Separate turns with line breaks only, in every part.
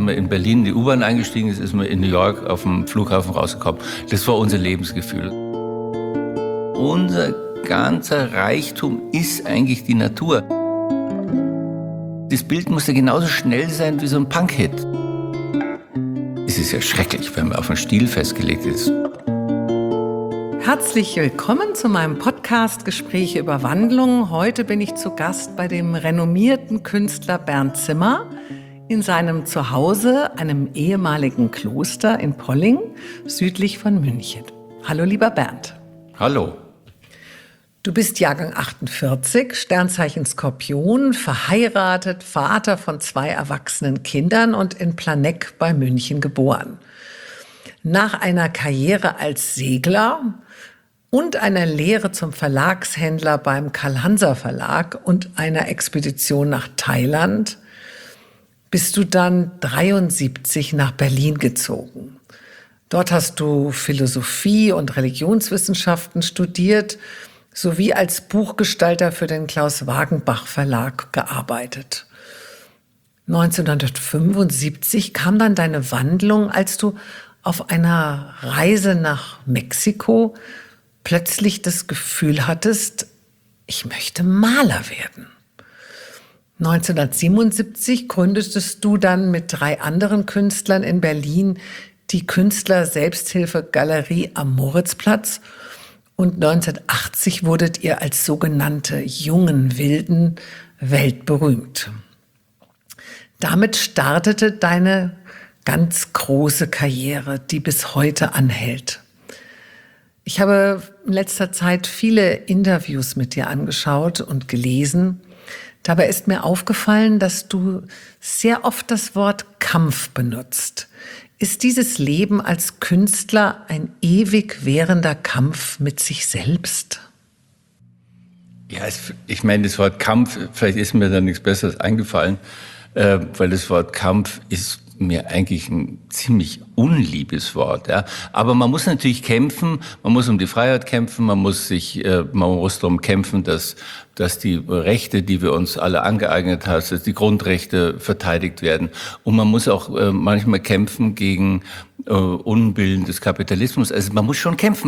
wenn man in Berlin in die U-Bahn eingestiegen ist, ist man in New York auf dem Flughafen rausgekommen. Das war unser Lebensgefühl. Unser ganzer Reichtum ist eigentlich die Natur. Das Bild musste genauso schnell sein wie so ein Punk-Hit. Es ist ja schrecklich, wenn man auf einen Stil festgelegt ist.
Herzlich willkommen zu meinem Podcast Gespräche über Wandlung. Heute bin ich zu Gast bei dem renommierten Künstler Bernd Zimmer in seinem Zuhause, einem ehemaligen Kloster in Polling, südlich von München. Hallo, lieber Bernd.
Hallo.
Du bist Jahrgang 48, Sternzeichen Skorpion, verheiratet, Vater von 2 erwachsenen Kindern und in Planegg bei München geboren. Nach einer Karriere als Segler und einer Lehre zum Verlagshändler beim Karl-Hanser Verlag und einer Expedition nach Thailand bist du dann 1973 nach Berlin gezogen. Dort hast du Philosophie und Religionswissenschaften studiert sowie als Buchgestalter für den Klaus Wagenbach Verlag gearbeitet. 1975 kam dann deine Wandlung, als du auf einer Reise nach Mexiko plötzlich das Gefühl hattest, ich möchte Maler werden. 1977 gründetest du dann mit 3 anderen Künstlern in Berlin die Künstler-Selbsthilfe-Galerie am Moritzplatz und 1980 wurdet ihr als sogenannte Jungen Wilden weltberühmt. Damit startete deine ganz große Karriere, die bis heute anhält. Ich habe in letzter Zeit viele Interviews mit dir angeschaut und gelesen. Dabei ist mir aufgefallen, dass du sehr oft das Wort Kampf benutzt. Ist dieses Leben als Künstler ein ewig währender Kampf mit sich selbst?
Ja, ich meine, das Wort Kampf, vielleicht ist mir da nichts Besseres eingefallen, weil das Wort Kampf ist mir eigentlich ein ziemlich unliebes Wort. Ja. Aber man muss natürlich kämpfen, man muss um die Freiheit kämpfen, man muss darum kämpfen, dass die Rechte, die wir uns alle angeeignet haben, dass die Grundrechte verteidigt werden. Und man muss auch manchmal kämpfen gegen Unbillen des Kapitalismus. Also man muss schon kämpfen,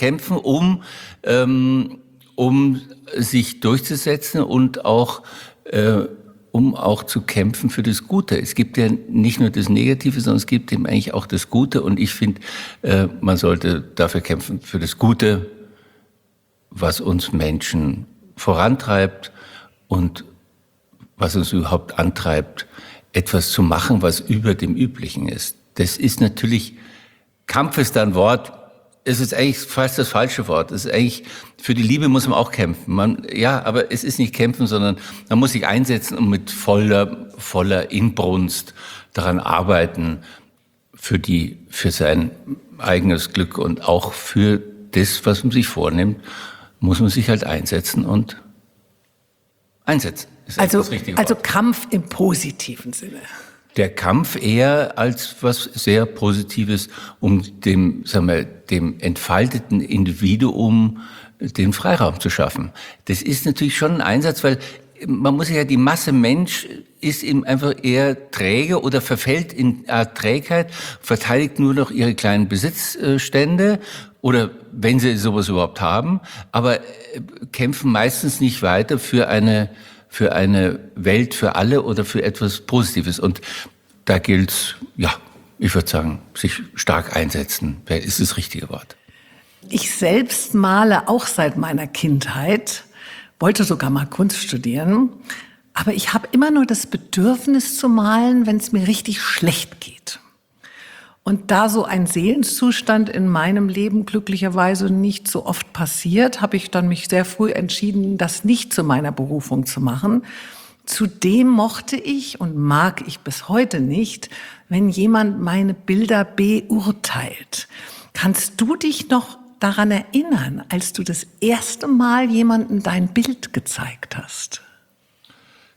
um sich durchzusetzen und auch um auch zu kämpfen für das Gute. Es gibt ja nicht nur das Negative, sondern es gibt eben eigentlich auch das Gute. Und ich finde, man sollte dafür kämpfen, für das Gute, was uns Menschen vorantreibt und was uns überhaupt antreibt, etwas zu machen, was über dem Üblichen ist. Das ist natürlich, Kampf ist ein Wort, es ist eigentlich fast das falsche Wort. Es ist eigentlich, für die Liebe muss man auch kämpfen. Aber es ist nicht kämpfen, sondern man muss sich einsetzen und mit voller Inbrunst daran arbeiten, für sein eigenes Glück und auch für das, was man sich vornimmt, muss man sich halt einsetzen und einsetzen. Ist das richtige Wort.
Also Kampf im positiven Sinne.
Der Kampf eher als was sehr Positives, um dem entfalteten Individuum den Freiraum zu schaffen. Das ist natürlich schon ein Einsatz, weil man muss ja, die Masse Mensch ist eben einfach eher träge oder verfällt in Art Trägheit, verteidigt nur noch ihre kleinen Besitzstände oder wenn sie sowas überhaupt haben, aber kämpfen meistens nicht weiter für eine Welt für alle oder für etwas Positives. Und da gilt's, ja, ich würde sagen, sich stark einsetzen, ist das richtige Wort.
Ich selbst male auch seit meiner Kindheit, wollte sogar mal Kunst studieren, aber ich habe immer nur das Bedürfnis zu malen, wenn es mir richtig schlecht geht. Und da so ein Seelenzustand in meinem Leben glücklicherweise nicht so oft passiert, habe ich dann mich sehr früh entschieden, das nicht zu meiner Berufung zu machen. Zudem mochte ich und mag ich bis heute nicht, wenn jemand meine Bilder beurteilt. Kannst du dich noch daran erinnern, als du das erste Mal jemandem dein Bild gezeigt hast?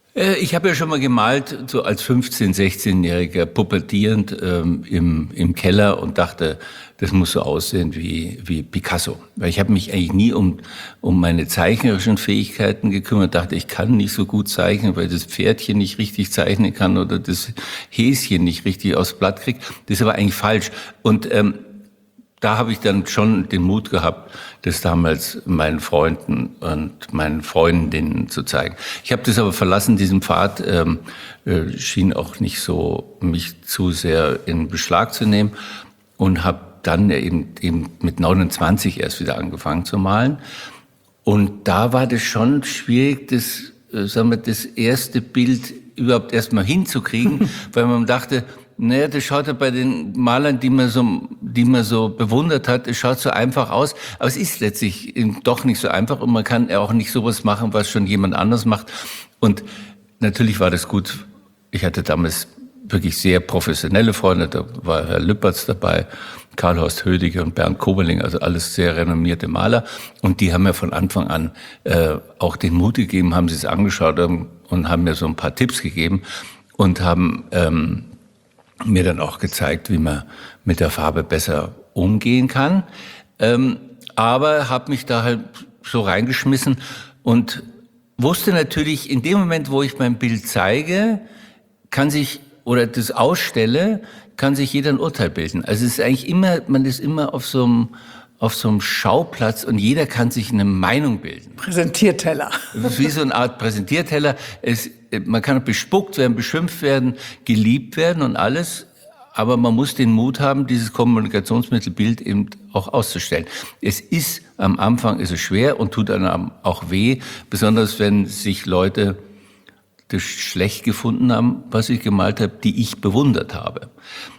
Ich habe ja schon mal gemalt, so als 15-, 16-Jähriger, pubertierend im Keller und dachte, das muss so aussehen wie Picasso. Weil ich habe mich eigentlich nie um meine zeichnerischen Fähigkeiten gekümmert. Dachte, ich kann nicht so gut zeichnen, weil das Pferdchen nicht richtig zeichnen kann oder das Häschen nicht richtig aufs Blatt kriegt. Das ist aber eigentlich falsch. Und da habe ich dann schon den Mut gehabt, das damals meinen Freunden und meinen Freundinnen zu zeigen. Ich habe das aber verlassen, diesen Pfad, schien auch nicht so, mich zu sehr in Beschlag zu nehmen und habe dann eben mit 29 erst wieder angefangen zu malen. Und da war das schon schwierig, das erste Bild überhaupt erstmal hinzukriegen, weil man dachte, naja, das schaut ja bei den Malern, die man so bewundert hat, es schaut so einfach aus. Aber es ist letztlich doch nicht so einfach und man kann auch nicht sowas machen, was schon jemand anders macht. Und natürlich war das gut. Ich hatte damals wirklich sehr professionelle Freunde. Da war Herr Lüppertz dabei, Karl-Horst Hödiger und Bernd Koberling, also alles sehr renommierte Maler. Und die haben mir von Anfang an auch den Mut gegeben, haben sie es angeschaut und haben mir so ein paar Tipps gegeben und haben mir dann auch gezeigt, wie man mit der Farbe besser umgehen kann. Aber habe mich da halt so reingeschmissen und wusste natürlich, in dem Moment, wo ich mein Bild zeige, oder das ausstelle, kann sich jeder ein Urteil bilden. Also es ist eigentlich immer, man ist immer auf so einem Schauplatz und jeder kann sich eine Meinung bilden.
Präsentierteller.
Das ist wie so eine Art Präsentierteller. Man kann bespuckt werden, beschimpft werden, geliebt werden und alles. Aber man muss den Mut haben, dieses Kommunikationsmittelbild eben auch auszustellen. Am Anfang ist es schwer und tut einem auch weh, besonders wenn sich Leute das schlecht gefunden haben, was ich gemalt habe, die ich bewundert habe.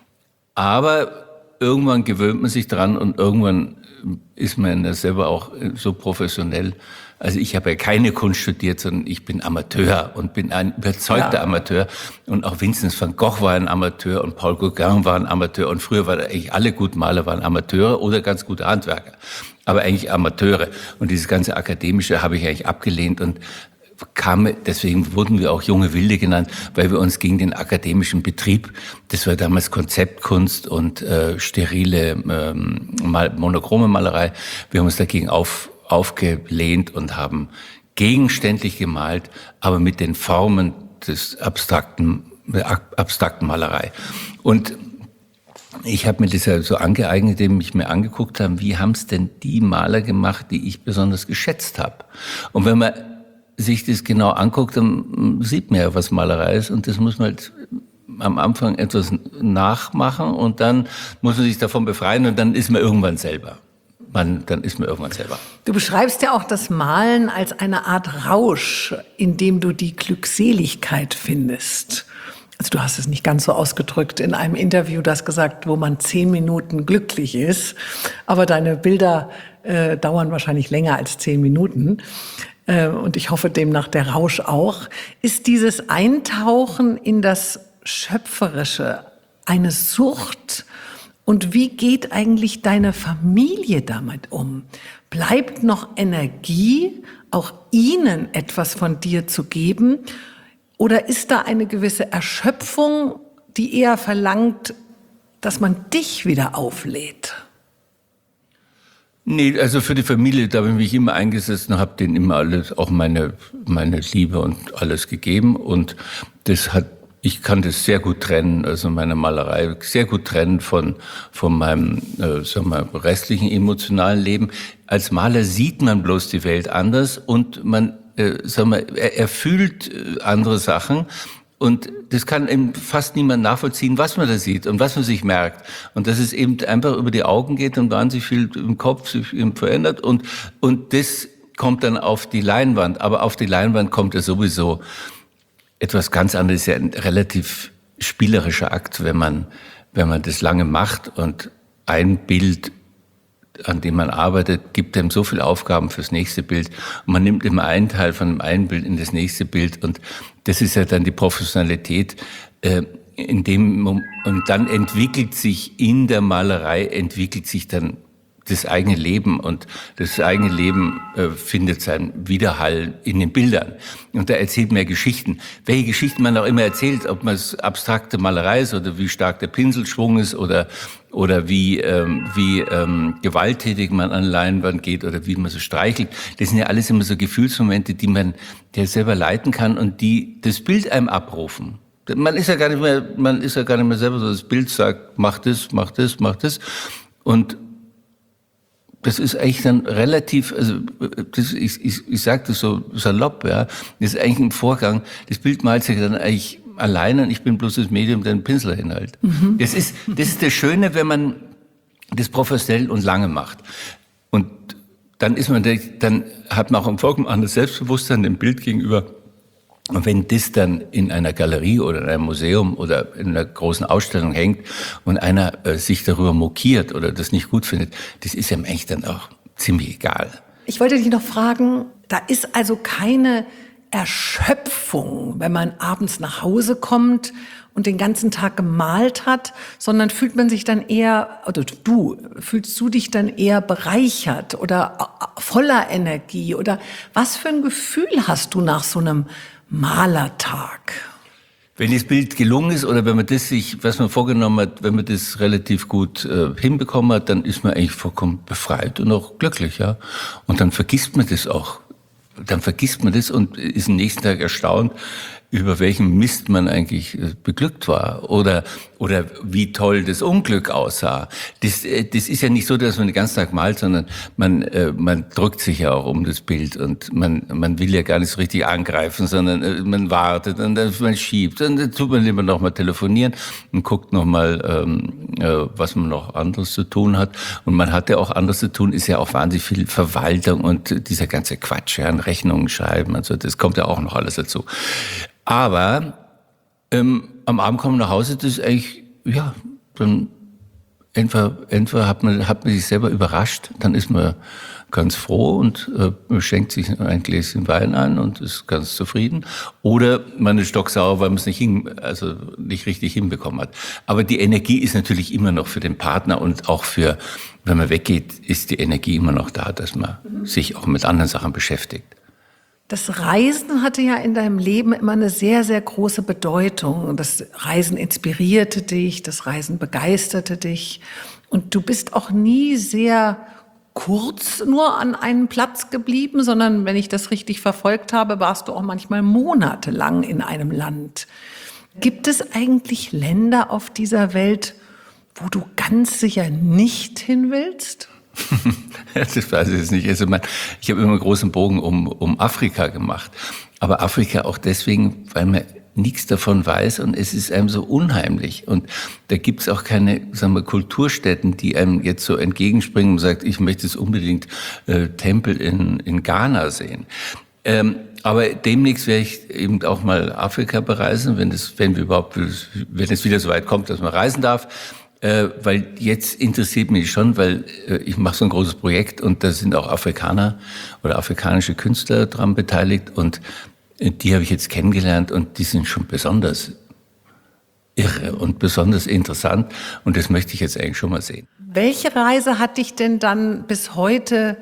Aber irgendwann gewöhnt man sich dran und irgendwann ist man ja selber auch so professionell. Also ich habe ja keine Kunst studiert, sondern ich bin Amateur und bin ein überzeugter Amateur. Und auch Vincent van Gogh war ein Amateur und Paul Gauguin war ein Amateur. Und früher waren eigentlich alle guten Maler waren Amateure oder ganz gute Handwerker. Aber eigentlich Amateure. Und dieses ganze Akademische habe ich eigentlich abgelehnt und deswegen wurden wir auch junge Wilde genannt, weil wir uns gegen den akademischen Betrieb, das war damals Konzeptkunst und sterile monochrome Malerei, wir haben uns dagegen aufgelehnt und haben gegenständlich gemalt, aber mit den Formen des abstrakten Malerei. Und ich habe mir das ja so angeeignet, indem ich mir angeguckt habe, wie haben es denn die Maler gemacht, die ich besonders geschätzt habe. Und wenn man sich das genau anguckt, dann sieht man ja, was Malerei ist. Und das muss man halt am Anfang etwas nachmachen und dann muss man sich davon befreien und dann ist man irgendwann selber.
Du beschreibst ja auch das Malen als eine Art Rausch, in dem du die Glückseligkeit findest. Also du hast es nicht ganz so ausgedrückt in einem Interview, du hast gesagt, wo man 10 Minuten glücklich ist. Aber deine Bilder dauern wahrscheinlich länger als 10 Minuten. Und ich hoffe demnach der Rausch auch. Ist dieses Eintauchen in das Schöpferische eine Sucht? Und wie geht eigentlich deine Familie damit um? Bleibt noch Energie, auch ihnen etwas von dir zu geben? Oder ist da eine gewisse Erschöpfung, die eher verlangt, dass man dich wieder auflädt?
Nee, also für die Familie, da habe ich mich immer eingesetzt und habe denen immer alles, auch meine Liebe und alles gegeben. Und ich kann das sehr gut trennen, also meine Malerei sehr gut trennen von meinem, restlichen emotionalen Leben. Als Maler sieht man bloß die Welt anders und er fühlt andere Sachen. Und das kann eben fast niemand nachvollziehen, was man da sieht und was man sich merkt. Und dass es eben einfach über die Augen geht und wahnsinnig viel im Kopf sich eben verändert. Und das kommt dann auf die Leinwand. Aber auf die Leinwand kommt ja sowieso etwas ganz anderes. Ja, ein relativ spielerischer Akt, wenn man das lange macht und ein Bild, an dem man arbeitet, gibt einem so viele Aufgaben fürs nächste Bild. Und man nimmt immer einen Teil von dem einen Bild in das nächste Bild. Und das ist ja dann die Professionalität, und dann entwickelt sich in der Malerei, dann das eigene Leben und das eigene Leben findet seinen Widerhall in den Bildern. Und da erzählt man Geschichten. Welche Geschichten man auch immer erzählt, ob man es abstrakte Malerei ist oder wie stark der Pinselschwung ist oder wie gewalttätig man an Leinwand geht oder wie man so streichelt. Das sind ja alles immer so Gefühlsmomente, die man selber leiten kann und die das Bild einem abrufen. Man ist ja gar nicht mehr selber so, das Bild sagt, mach das, mach das, mach das. Und das ist eigentlich dann relativ, also ich sage das so salopp, ja, das ist eigentlich ein Vorgang, das Bild malt sich dann eigentlich alleine und ich bin bloß das Medium, der einen Pinsel hinhält. Mhm. Das ist das Schöne, wenn man das professionell und lange macht. Und dann hat man auch ein vollkommen anderes Selbstbewusstsein dem Bild gegenüber. Und wenn das dann in einer Galerie oder in einem Museum oder in einer großen Ausstellung hängt und einer sich darüber mokiert oder das nicht gut findet, das ist ihm eigentlich dann auch ziemlich egal.
Ich wollte dich noch fragen, da ist also keine Erschöpfung, wenn man abends nach Hause kommt und den ganzen Tag gemalt hat, sondern fühlt man sich dann eher, oder fühlst du dich dann eher bereichert oder voller Energie? Oder was für ein Gefühl hast du nach so einem Malertag?
Wenn das Bild gelungen ist oder wenn man was man vorgenommen hat, wenn man das relativ gut hinbekommen hat, dann ist man eigentlich vollkommen befreit und auch glücklich, ja. Und dann vergisst man das auch. Dann vergisst man das und ist am nächsten Tag erstaunt, über welchen Mist man eigentlich beglückt war oder wie toll das Unglück aussah. Das ist ja nicht so, dass man den ganzen Tag malt, sondern man drückt sich ja auch um das Bild und man will ja gar nicht so richtig angreifen, sondern man wartet und dann man schiebt und dann tut man lieber noch mal telefonieren und guckt noch mal, was man noch anderes zu tun hat. Und man hat ja auch anderes zu tun, ist ja auch wahnsinnig viel Verwaltung und dieser ganze Quatsch, ja, Rechnungen schreiben, also das kommt ja auch noch alles dazu. Aber am Abend kommen wir nach Hause, das ist eigentlich, ja, dann entweder hat man sich selber überrascht, dann ist man ganz froh und schenkt sich ein Gläschen Wein ein und ist ganz zufrieden. Oder man ist stocksauer, weil man es nicht richtig hinbekommen hat. Aber die Energie ist natürlich immer noch für den Partner und auch wenn man weggeht, ist die Energie immer noch da, dass man sich auch mit anderen Sachen beschäftigt.
Das Reisen hatte ja in deinem Leben immer eine sehr, sehr große Bedeutung. Das Reisen inspirierte dich, das Reisen begeisterte dich. Und du bist auch nie sehr kurz nur an einem Platz geblieben, sondern, wenn ich das richtig verfolgt habe, warst du auch manchmal monatelang in einem Land. Gibt es eigentlich Länder auf dieser Welt, wo du ganz sicher nicht hin willst?
Das weiß ich jetzt nicht. Also ich habe immer einen großen Bogen um Afrika gemacht. Aber Afrika auch deswegen, weil man nichts davon weiß und es ist einem so unheimlich. Und da gibt's auch keine, sagen wir, Kulturstätten, die einem jetzt so entgegenspringen und sagt, ich möchte jetzt unbedingt Tempel in Ghana sehen. Aber demnächst werde ich eben auch mal Afrika bereisen, wenn es wieder so weit kommt, dass man reisen darf. Weil jetzt interessiert mich schon, weil ich mache so ein großes Projekt und da sind auch Afrikaner oder afrikanische Künstler dran beteiligt und die habe ich jetzt kennengelernt und die sind schon besonders irre und besonders interessant und das möchte ich jetzt eigentlich schon mal sehen.
Welche Reise hat dich denn dann bis heute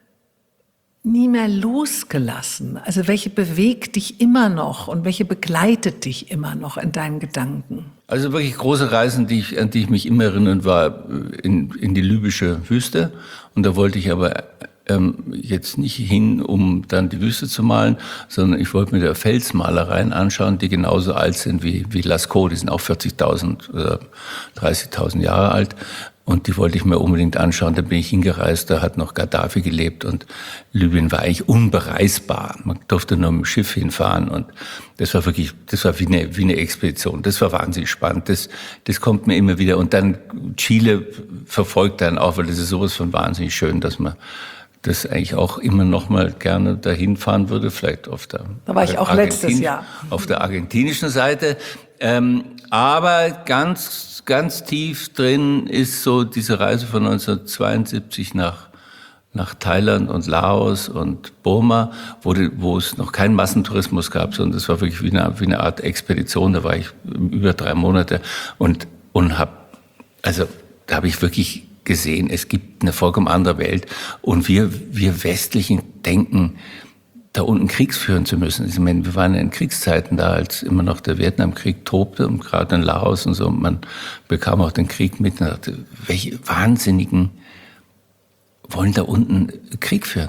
nie mehr losgelassen? Also welche bewegt dich immer noch und welche begleitet dich immer noch in deinen Gedanken?
Also wirklich große Reisen, an die ich mich immer erinnern, war in die libysche Wüste. Und da wollte ich aber jetzt nicht hin, um dann die Wüste zu malen, sondern ich wollte mir da Felsmalereien anschauen, die genauso alt sind wie Lascaux. Die sind auch 40.000 oder 30.000 Jahre alt. Und die wollte ich mir unbedingt anschauen. Da bin ich hingereist, da hat noch Gaddafi gelebt und Libyen war eigentlich unbereisbar. Man durfte nur mit dem Schiff hinfahren und das war wie eine Expedition. Das war wahnsinnig spannend. Das kommt mir immer wieder. Und dann Chile verfolgt dann auch, weil das ist sowas von wahnsinnig schön, dass man das eigentlich auch immer noch mal gerne dahin fahren würde, vielleicht da war ich auch letztes Jahr. Auf der argentinischen Seite. Aber ganz tief drin ist so diese Reise von 1972 nach Thailand und Laos und Burma, wo es noch keinen Massentourismus gab, sondern das war wirklich wie eine Art Expedition. Da war ich über 3 Monate und da habe ich wirklich gesehen, es gibt eine vollkommen andere Welt und wir Westlichen denken, da unten Krieg führen zu müssen. Ich meine, wir waren ja in Kriegszeiten da, als immer noch der Vietnamkrieg tobte und gerade in Laos und so, und man bekam auch den Krieg mit und dachte, welche Wahnsinnigen wollen da unten Krieg führen?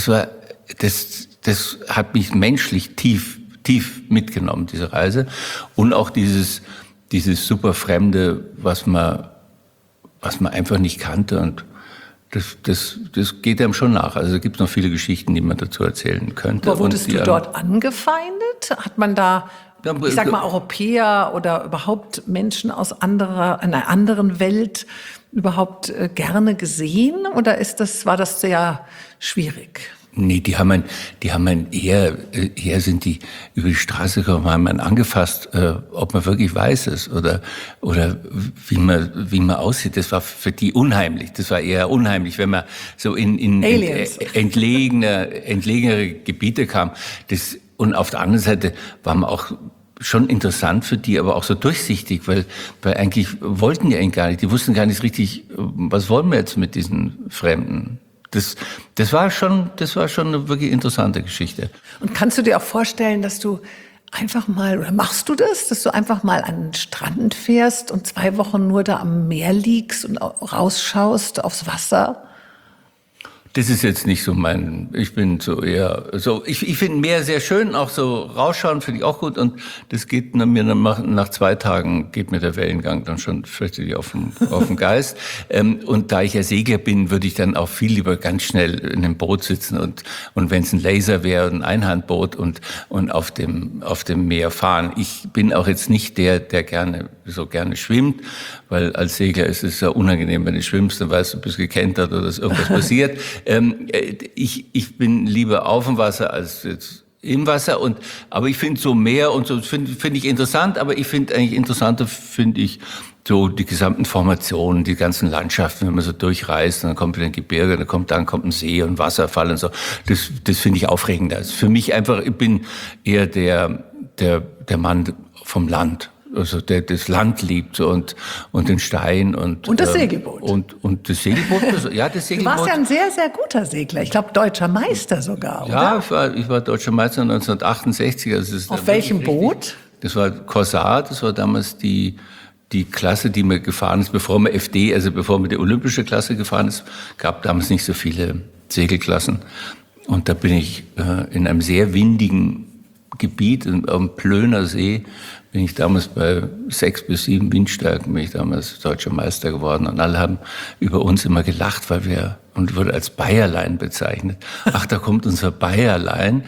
Das hat mich menschlich tief mitgenommen, diese Reise. Und auch dieses super Fremde, was man einfach nicht kannte. Und das geht einem schon nach. Also es gibt noch viele Geschichten, die man dazu erzählen könnte.
Aber wurdest du dort angefeindet? Hat man da, ich sag mal, Europäer oder überhaupt Menschen aus einer anderen Welt überhaupt gerne gesehen? Oder war das sehr schwierig?
Nee, die haben einen eher sind die über die Straße gekommen, haben einen angefasst, ob man wirklich weiß ist oder wie man aussieht. Das war für die unheimlich. Das war eher unheimlich, wenn man so in entlegenere Gebiete kam. Und auf der anderen Seite war man auch schon interessant für die, aber auch so durchsichtig, weil eigentlich wollten die eigentlich gar nicht. Die wussten gar nicht richtig, was wollen wir jetzt mit diesen Fremden. Das war schon eine wirklich interessante Geschichte.
Und kannst du dir auch vorstellen, dass du einfach mal, oder machst du das, dass du einfach mal an den Strand fährst und 2 Wochen nur da am Meer liegst und rausschaust aufs Wasser?
Das ist jetzt nicht so ich bin so eher, ich finde Meer sehr schön, auch so rausschauen finde ich auch gut und das geht mir nach 2 Tagen geht mir der Wellengang dann schon fürchterlich auf den Geist. Und da ich ja Segler bin, würde ich dann auch viel lieber ganz schnell in einem Boot sitzen und wenn es ein Laser wäre, ein Einhandboot und auf dem Meer fahren. Ich bin auch jetzt nicht der gerne schwimmt, weil als Segler ist es ja unangenehm, wenn du schwimmst, dann weißt du, bist gekentert oder ist irgendwas passiert. Ich bin lieber auf dem Wasser als jetzt im Wasser aber ich finde so Meer und so finde ich interessant, aber ich finde eigentlich interessanter so die gesamten Formationen, die ganzen Landschaften, wenn man so durchreist, und dann kommt wieder ein Gebirge, dann kommt ein See und Wasserfall und so. Das finde ich aufregender. Das ist für mich einfach, ich bin eher der Mann vom Land. Also der das Land liebt und den Stein und
das Segelboot.
Und das Segelboot, das Segelboot.
Du warst ja ein sehr, sehr guter Segler. Ich glaube, deutscher Meister sogar, oder?
Ja, ich war deutscher Meister 1968.
Auf welchem Boot?
Das war Corsar, das war damals die Klasse, die mir gefahren ist, bevor man bevor man die olympische Klasse gefahren ist, gab damals nicht so viele Segelklassen. Und da bin ich in einem sehr windigen Gebiet, am Plöner See, bin ich damals bei 6 bis 7 Windstärken, bin ich damals deutscher Meister geworden. Und alle haben über uns immer gelacht, und wurde als Bayerlein bezeichnet. Ach, da kommt unser Bayerlein.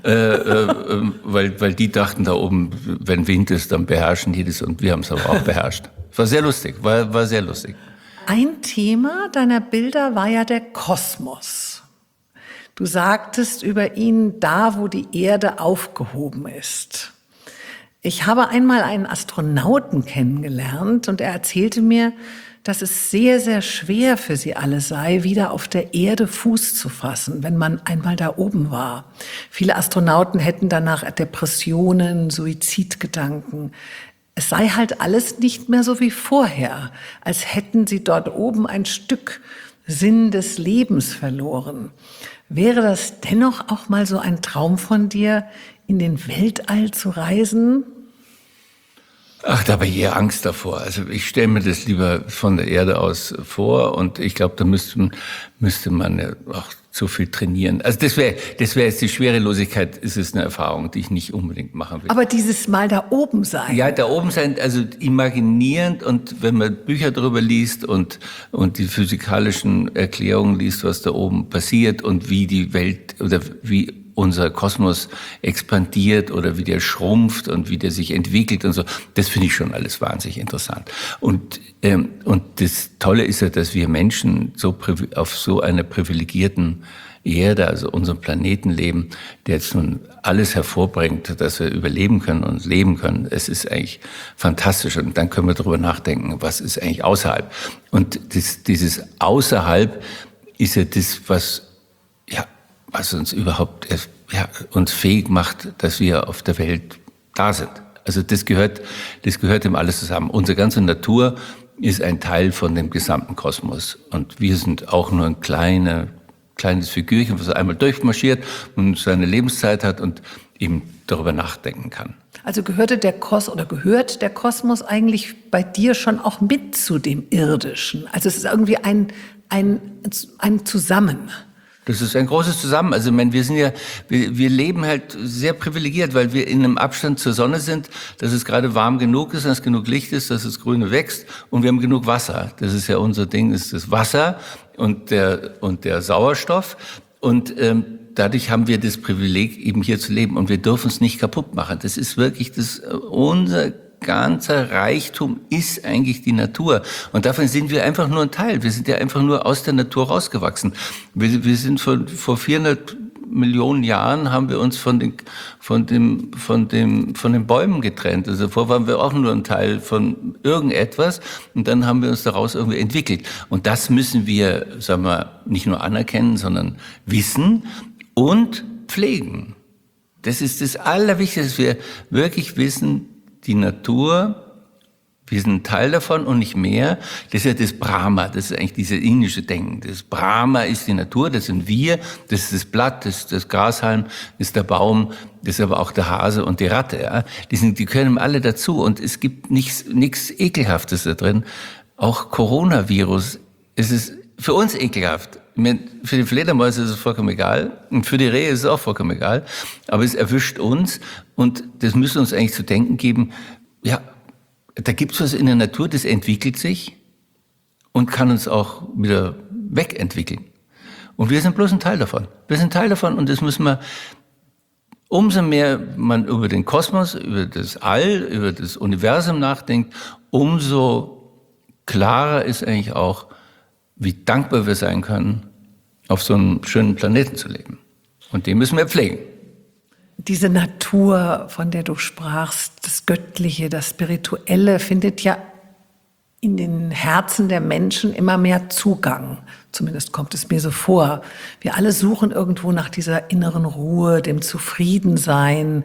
Weil die dachten da oben, wenn Wind ist, dann beherrschen die das. Und wir haben es aber auch beherrscht. War sehr lustig, war sehr lustig.
Ein Thema deiner Bilder war ja der Kosmos. Du sagtest über ihn, da wo die Erde aufgehoben ist. Ich habe einmal einen Astronauten kennengelernt und er erzählte mir, dass es sehr, sehr schwer für sie alle sei, wieder auf der Erde Fuß zu fassen, wenn man einmal da oben war. Viele Astronauten hätten danach Depressionen, Suizidgedanken. Es sei halt alles nicht mehr so wie vorher, als hätten sie dort oben ein Stück Sinn des Lebens verloren. Wäre das dennoch auch mal so ein Traum von dir, in den Weltall zu reisen?
Ach, da habe ich eher Angst davor. Also ich stelle mir das lieber von der Erde aus vor und ich glaube, da müsste man ja auch so viel trainieren. Also das wäre jetzt die Schwerelosigkeit, ist es eine Erfahrung, die ich nicht unbedingt machen will.
Aber dieses Mal da oben sein.
Ja, da oben sein, also imaginierend und wenn man Bücher darüber liest und die physikalischen Erklärungen liest, was da oben passiert und wie die Welt oder wie unser Kosmos expandiert oder wie der schrumpft und wie der sich entwickelt und so. Das finde ich schon alles wahnsinnig interessant. Und das Tolle ist ja, dass wir Menschen auf so einer privilegierten Erde, also unserem Planeten leben, der jetzt nun alles hervorbringt, dass wir überleben können und leben können. Es ist eigentlich fantastisch. Und dann können wir darüber nachdenken, was ist eigentlich außerhalb. Und dieses Außerhalb ist ja das, was uns überhaupt uns fähig macht, dass wir auf der Welt da sind. Also das gehört dem alles zusammen. Unsere ganze Natur ist ein Teil von dem gesamten Kosmos. Und wir sind auch nur ein kleines Figürchen, was einmal durchmarschiert und seine Lebenszeit hat und eben darüber nachdenken kann.
Also gehört der Kosmos eigentlich bei dir schon auch mit zu dem Irdischen? Also es ist irgendwie ein Zusammen.
Das ist ein großes Zusammen. Also, ich meine, wir leben halt sehr privilegiert, weil wir in einem Abstand zur Sonne sind, dass es gerade warm genug ist, dass es genug Licht ist, dass das Grüne wächst und wir haben genug Wasser. Das ist ja unser Ding, ist das Wasser und der Sauerstoff und dadurch haben wir das Privileg, eben hier zu leben und wir dürfen es nicht kaputt machen. Das ist wirklich unser ganzer Reichtum ist eigentlich die Natur. Und davon sind wir einfach nur ein Teil. Wir sind ja einfach nur aus der Natur rausgewachsen. Wir sind vor 400 Millionen Jahren haben wir uns von den Bäumen getrennt. Also vorher waren wir auch nur ein Teil von irgendetwas und dann haben wir uns daraus irgendwie entwickelt. Und das müssen wir, sagen wir, nicht nur anerkennen, sondern wissen und pflegen. Das ist das Allerwichtigste, dass wir wirklich wissen, die Natur, wir sind ein Teil davon und nicht mehr. Das ist ja das Brahma, das ist eigentlich dieses indische Denken. Das Brahma ist die Natur, das sind wir, das ist das Blatt, das ist das Grashalm, das ist der Baum, das ist aber auch der Hase und die Ratte. Ja? Die gehören alle dazu und es gibt nichts Ekelhaftes da drin. Auch Coronavirus, es ist für uns ekelhaft. Für die Fledermäuse ist es vollkommen egal und für die Rehe ist es auch vollkommen egal, aber es erwischt uns und das müsste uns eigentlich zu denken geben, ja, da gibt's was in der Natur, das entwickelt sich und kann uns auch wieder wegentwickeln. Und wir sind bloß ein Teil davon. Wir sind ein Teil davon und das müssen wir, umso mehr man über den Kosmos, über das All, über das Universum nachdenkt, umso klarer ist eigentlich auch, wie dankbar wir sein können, auf so einem schönen Planeten zu leben. Und den müssen wir pflegen.
Diese Natur, von der du sprachst, das Göttliche, das Spirituelle, findet ja in den Herzen der Menschen immer mehr Zugang. Zumindest kommt es mir so vor. Wir alle suchen irgendwo nach dieser inneren Ruhe, dem Zufriedensein,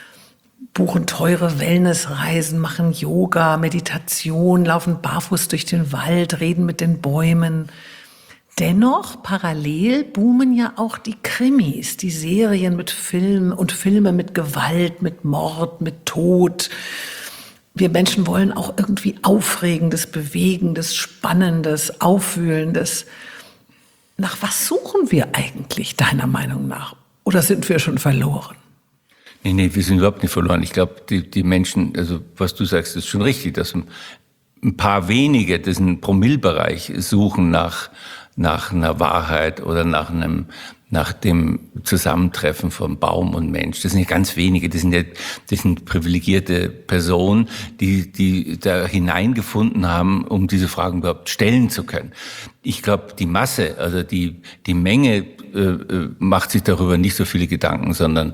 buchen teure Wellnessreisen, machen Yoga, Meditation, laufen barfuß durch den Wald, reden mit den Bäumen. Dennoch, parallel boomen ja auch die Krimis, die Serien mit Filmen und Filme mit Gewalt, mit Mord, mit Tod. Wir Menschen wollen auch irgendwie Aufregendes, Bewegendes, Spannendes, Aufwühlendes. Nach was suchen wir eigentlich, deiner Meinung nach? Oder sind wir schon verloren?
Nee, wir sind überhaupt nicht verloren. Ich glaube, die Menschen, also was du sagst, ist schon richtig, dass ein paar wenige diesen Promillbereich suchen nach einer Wahrheit oder nach dem Zusammentreffen von Baum und Mensch. Das sind ja ganz wenige, das sind privilegierte Personen, die da hineingefunden haben, um diese Fragen überhaupt stellen zu können. Ich glaube, die Masse, also die Menge macht sich darüber nicht so viele Gedanken, sondern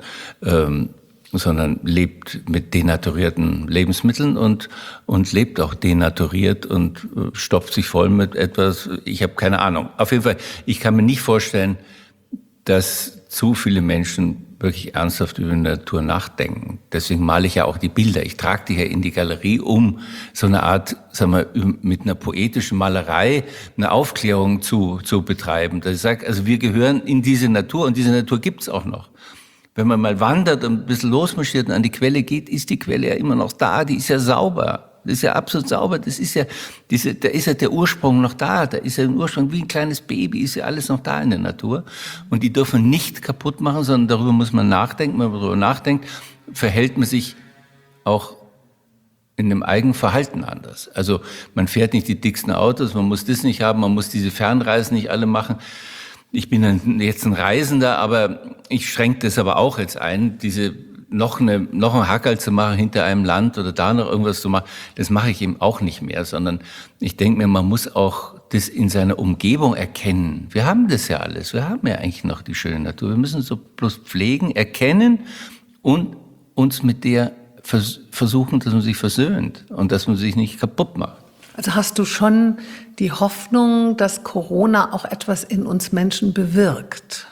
lebt mit denaturierten Lebensmitteln und lebt auch denaturiert und stopft sich voll mit etwas, ich habe keine Ahnung. Auf jeden Fall, ich kann mir nicht vorstellen, dass zu viele Menschen wirklich ernsthaft über die Natur nachdenken. Deswegen male ich ja auch die Bilder. Ich trage die ja in die Galerie, um so eine Art, sagen wir, mit einer poetischen Malerei eine Aufklärung zu betreiben. Dass ich sage, also wir gehören in diese Natur und diese Natur gibt's auch noch. Wenn man mal wandert und ein bisschen losmarschiert und an die Quelle geht, ist die Quelle ja immer noch da. Die ist ja sauber. Das ist ja absolut sauber. Das ist ja, da ist ja der Ursprung noch da. Da ist ja ein Ursprung wie ein kleines Baby, ist ja alles noch da in der Natur. Und die dürfen nicht kaputt machen, sondern darüber muss man nachdenken. Wenn man darüber nachdenkt, verhält man sich auch in dem eigenen Verhalten anders. Also man fährt nicht die dicksten Autos, man muss das nicht haben, man muss diese Fernreisen nicht alle machen. Ich bin jetzt ein Reisender, aber ich schränke das aber auch jetzt ein, noch ein Hackerl zu machen hinter einem Land oder da noch irgendwas zu machen, das mache ich eben auch nicht mehr, sondern ich denke mir, man muss auch das in seiner Umgebung erkennen. Wir haben das ja alles, wir haben ja eigentlich noch die schöne Natur. Wir müssen so bloß pflegen, erkennen und uns mit der versuchen, dass man sich versöhnt und dass man sich nicht kaputt macht.
Also hast du schon die Hoffnung, dass Corona auch etwas in uns Menschen bewirkt?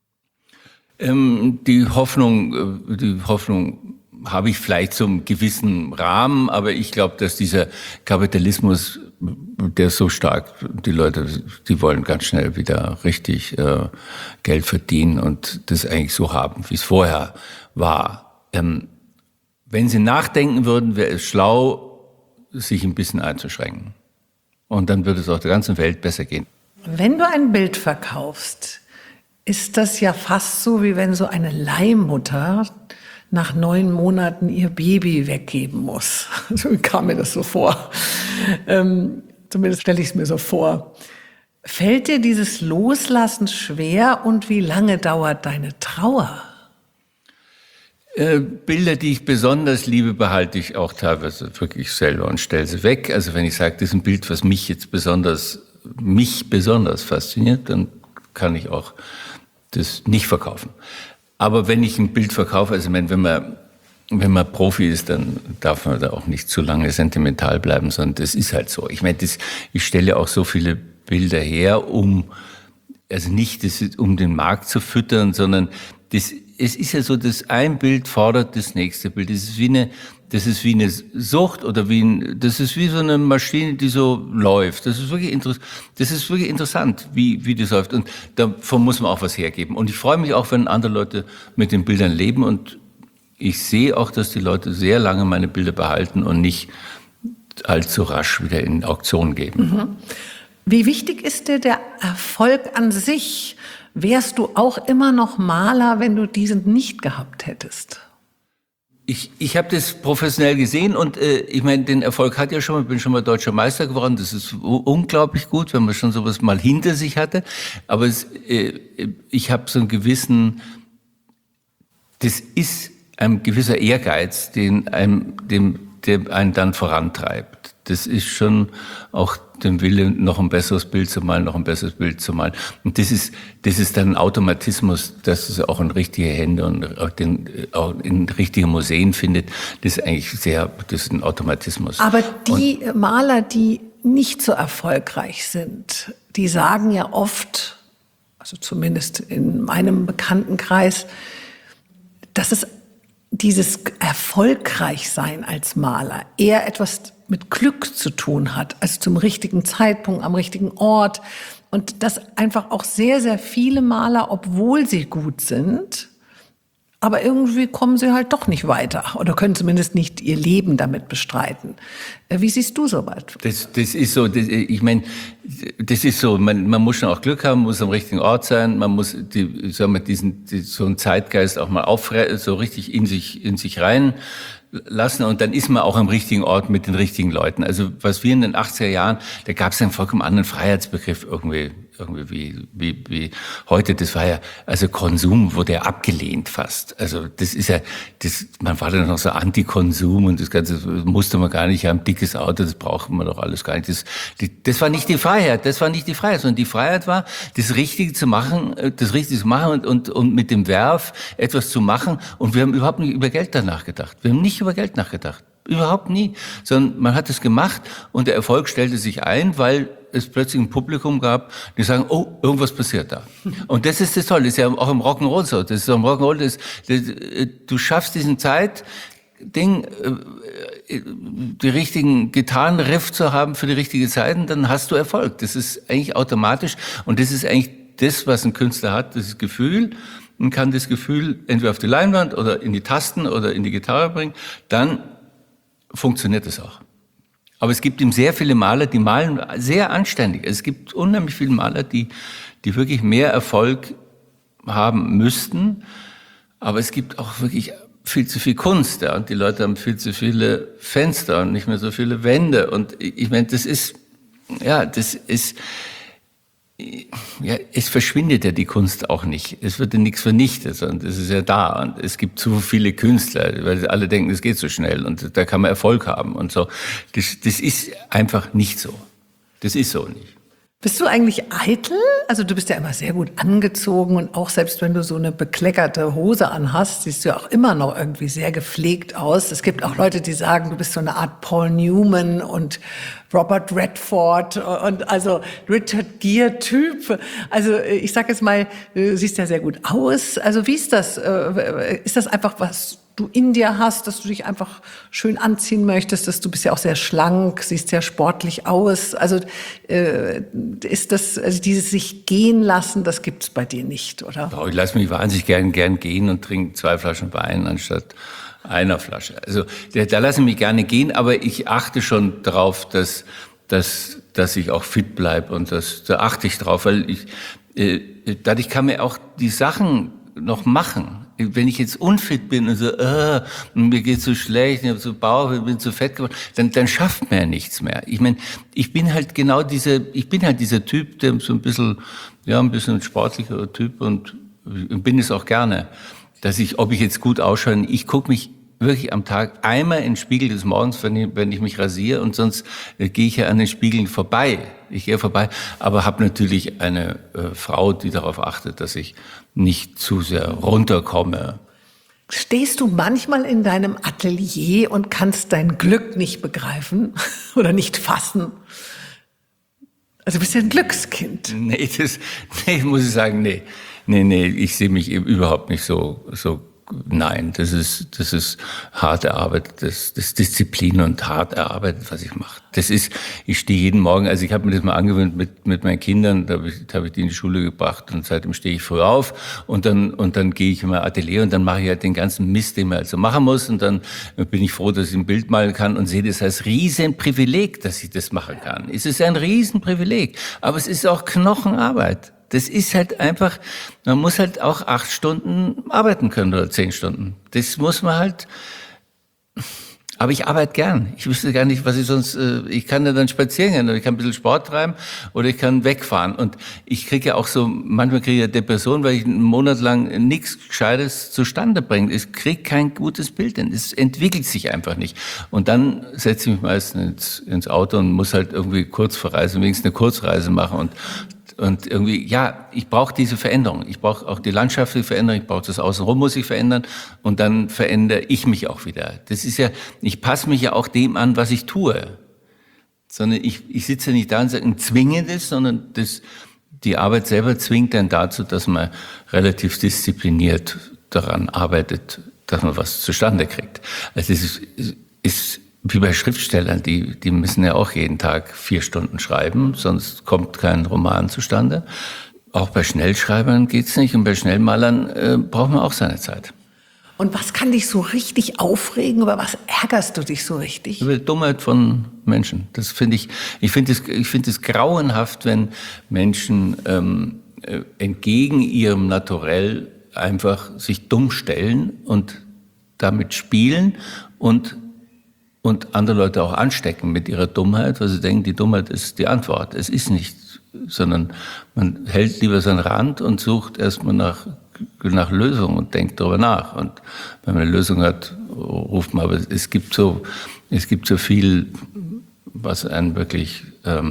Die Hoffnung habe ich vielleicht zum gewissen Rahmen, aber ich glaube, dass dieser Kapitalismus der ist so stark. Die Leute, die wollen ganz schnell wieder richtig Geld verdienen und das eigentlich so haben, wie es vorher war. Wenn sie nachdenken würden, wäre es schlau, sich ein bisschen einzuschränken. Und dann würde es auch der ganzen Welt besser gehen.
Wenn du ein Bild verkaufst, ist das ja fast so, wie wenn so eine Leihmutter nach 9 Monaten ihr Baby weggeben muss. So kam mir das so vor. Zumindest stelle ich es mir so vor. Fällt dir dieses Loslassen schwer und wie lange dauert deine Trauer?
Bilder, die ich besonders liebe, behalte ich auch teilweise wirklich selber und stelle sie weg. Also wenn ich sage, das ist ein Bild, was mich besonders fasziniert, dann kann ich auch das nicht verkaufen. Aber wenn ich ein Bild verkaufe, also wenn man Profi ist, dann darf man da auch nicht zu lange sentimental bleiben, sondern das ist halt so. Ich meine, ich stelle auch so viele Bilder her, um den Markt zu füttern, sondern es ist ja so, dass ein Bild fordert das nächste Bild. Das ist wie eine Sucht oder das ist wie so eine Maschine, die so läuft. Das ist wirklich interessant, wie das läuft. Und davon muss man auch was hergeben. Und ich freue mich auch, wenn andere Leute mit den Bildern leben. Und ich sehe auch, dass die Leute sehr lange meine Bilder behalten und nicht allzu rasch wieder in Auktion geben.
Mhm. Wie wichtig ist dir der Erfolg an sich? Wärst du auch immer noch Maler, wenn du diesen nicht gehabt hättest?
Ich habe das professionell gesehen und ich meine, den Erfolg hat ja schon, ich bin schon mal deutscher Meister geworden, das ist unglaublich gut, wenn man schon sowas mal hinter sich hatte, aber ich habe so einen gewissen, das ist ein gewisser Ehrgeiz, der einen dann vorantreibt. Das ist schon auch den Wille, noch ein besseres Bild zu malen, Und das ist dann ein Automatismus, dass es auch in richtige Hände und auch in richtige Museen findet. Das ist ein Automatismus.
Aber die Maler, die nicht so erfolgreich sind, die sagen ja oft, also zumindest in meinem Bekanntenkreis, dass es dieses Erfolgreichsein als Maler eher etwas mit Glück zu tun hat, also zum richtigen Zeitpunkt, am richtigen Ort. Und dass einfach auch sehr, sehr viele Maler, obwohl sie gut sind, aber irgendwie kommen sie halt doch nicht weiter oder können zumindest nicht ihr Leben damit bestreiten. Wie siehst du sowas?
Das ist so, ich meine, das ist so, man muss schon auch Glück haben, muss am richtigen Ort sein, man muss so einen Zeitgeist auch mal so richtig in sich rein lassen und dann ist man auch am richtigen Ort mit den richtigen Leuten. Also was wir in den 80er Jahren, da gab es einen vollkommen anderen Freiheitsbegriff irgendwie wie heute. Das war ja, also Konsum wurde ja abgelehnt fast. Also man war dann noch so Anti-Konsum und das Ganze musste man gar nicht haben, dickes Auto, das braucht man doch alles gar nicht. Das war nicht die Freiheit, sondern die Freiheit war, das Richtige zu machen und mit dem Werf etwas zu machen und wir haben überhaupt nicht über Geld danach gedacht. Wir haben nicht über Geld nachgedacht. Überhaupt nie. Sondern man hat es gemacht und der Erfolg stellte sich ein, weil es plötzlich ein Publikum gab, die sagen, oh, irgendwas passiert da. Und das ist das Tolle. Das ist ja auch im Rock'n'Roll so. Das ist im Rock'n'Roll, du schaffst diesen Zeitding, die richtigen Gitarrenriff zu haben für die richtige Zeit und dann hast du Erfolg. Das ist eigentlich automatisch und das ist eigentlich das, was ein Künstler hat, das Gefühl. Man kann das Gefühl entweder auf die Leinwand oder in die Tasten oder in die Gitarre bringen, dann funktioniert es auch. Aber es gibt eben sehr viele Maler, die malen sehr anständig. Es gibt unheimlich viele Maler, die wirklich mehr Erfolg haben müssten. Aber es gibt auch wirklich viel zu viel Kunst. Ja? Und die Leute haben viel zu viele Fenster und nicht mehr so viele Wände. Und ich meine, es verschwindet ja die Kunst auch nicht. Es wird ja nichts vernichtet, sondern es ist ja da. Und es gibt zu viele Künstler, weil alle denken, es geht so schnell und da kann man Erfolg haben und so. Das ist einfach nicht so. Das ist so nicht.
Bist du eigentlich eitel? Also du bist ja immer sehr gut angezogen und auch selbst wenn du so eine bekleckerte Hose anhast, siehst du ja auch immer noch irgendwie sehr gepflegt aus. Es gibt auch Leute, die sagen, du bist so eine Art Paul Newman und Robert Redford und also Richard Gere-Typ. Also ich sag jetzt mal, du siehst ja sehr gut aus. Also wie ist das? Ist das einfach, was du in dir hast, dass du dich einfach schön anziehen möchtest, dass du bist ja auch sehr schlank, siehst sehr sportlich aus. Also ist das, also dieses sich gehen lassen, das gibt's bei dir nicht, oder?
Oh, ich lasse mich wahnsinnig gern gehen und trinke 2 Flaschen Wein anstatt einer Flasche. Also da lasse ich mich gerne gehen, aber ich achte schon drauf, dass ich auch fit bleibe und da achte ich drauf, weil dadurch kann man auch die Sachen noch machen. Wenn ich jetzt unfit bin und so, mir geht's so schlecht, ich habe so Bauch, ich bin zu fett geworden, dann schafft man ja nichts mehr. Ich meine, ich bin halt dieser Typ, der so ein bisschen ein sportlicherer Typ und bin es auch gerne, ob ich jetzt gut ausschaue, ich gucke mich wirklich am Tag einmal in den Spiegel des Morgens, wenn ich mich rasiere, und sonst gehe ich ja an den Spiegeln vorbei. Ich gehe vorbei, aber habe natürlich eine Frau, die darauf achtet, dass ich nicht zu sehr runterkomme.
Stehst du manchmal in deinem Atelier und kannst dein Glück nicht begreifen oder nicht fassen? Also du bist ja ein Glückskind.
Nee, muss ich sagen, nee, ich sehe mich eben überhaupt nicht so. Nein, das ist hart erarbeitet, das ist Disziplin und hart erarbeitet, was ich mache. Ich stehe jeden Morgen, also ich habe mir das mal angewöhnt mit meinen Kindern, da hab ich die in die Schule gebracht und seitdem stehe ich früh auf und dann gehe ich in mein Atelier und dann mache ich halt den ganzen Mist, den man also machen muss, und dann bin ich froh, dass ich ein Bild malen kann und sehe das als Riesenprivileg, dass ich das machen kann. Es ist ein Riesenprivileg, aber es ist auch Knochenarbeit. Das ist halt einfach, man muss halt auch 8 Stunden arbeiten können oder 10 Stunden. Das muss man halt, aber ich arbeite gern. Ich wüsste gar nicht, was ich sonst, ich kann ja dann spazieren gehen oder ich kann ein bisschen Sport treiben oder ich kann wegfahren. Und ich kriege ja auch manchmal kriege ich ja Depressionen, weil ich einen Monat lang nichts Gescheites zustande bringe. Ich kriege kein gutes Bild hin. Es entwickelt sich einfach nicht. Und dann setze ich mich meistens ins Auto und muss halt irgendwie kurz verreisen, wenigstens eine Kurzreise machen und irgendwie, ja, ich brauche diese Veränderung. Ich brauche auch die landschaftliche Veränderung, ich brauche das Außenrum, muss ich verändern und dann verändere ich mich auch wieder. Das ist ja, ich passe mich ja auch dem an, was ich tue. Sondern ich sitze ja nicht da und sage, zwinge das, sondern die Arbeit selber zwingt dann dazu, dass man relativ diszipliniert daran arbeitet, dass man was zustande kriegt. Also es ist wie bei Schriftstellern, die müssen ja auch jeden Tag 4 Stunden schreiben, sonst kommt kein Roman zustande. Auch bei Schnellschreibern geht's nicht und bei Schnellmalern braucht man auch seine Zeit.
Und was kann dich so richtig aufregen? Über was ärgerst du dich so richtig?
Über die Dummheit von Menschen. Das finde ich finde es grauenhaft, wenn Menschen entgegen ihrem Naturell einfach sich dumm stellen und damit spielen und andere Leute auch anstecken mit ihrer Dummheit, weil sie denken, die Dummheit ist die Antwort. Es ist nicht, sondern man hält lieber seinen Rand und sucht erstmal nach Lösungen und denkt darüber nach. Und wenn man eine Lösung hat, ruft man, aber es gibt so viel, was einen wirklich,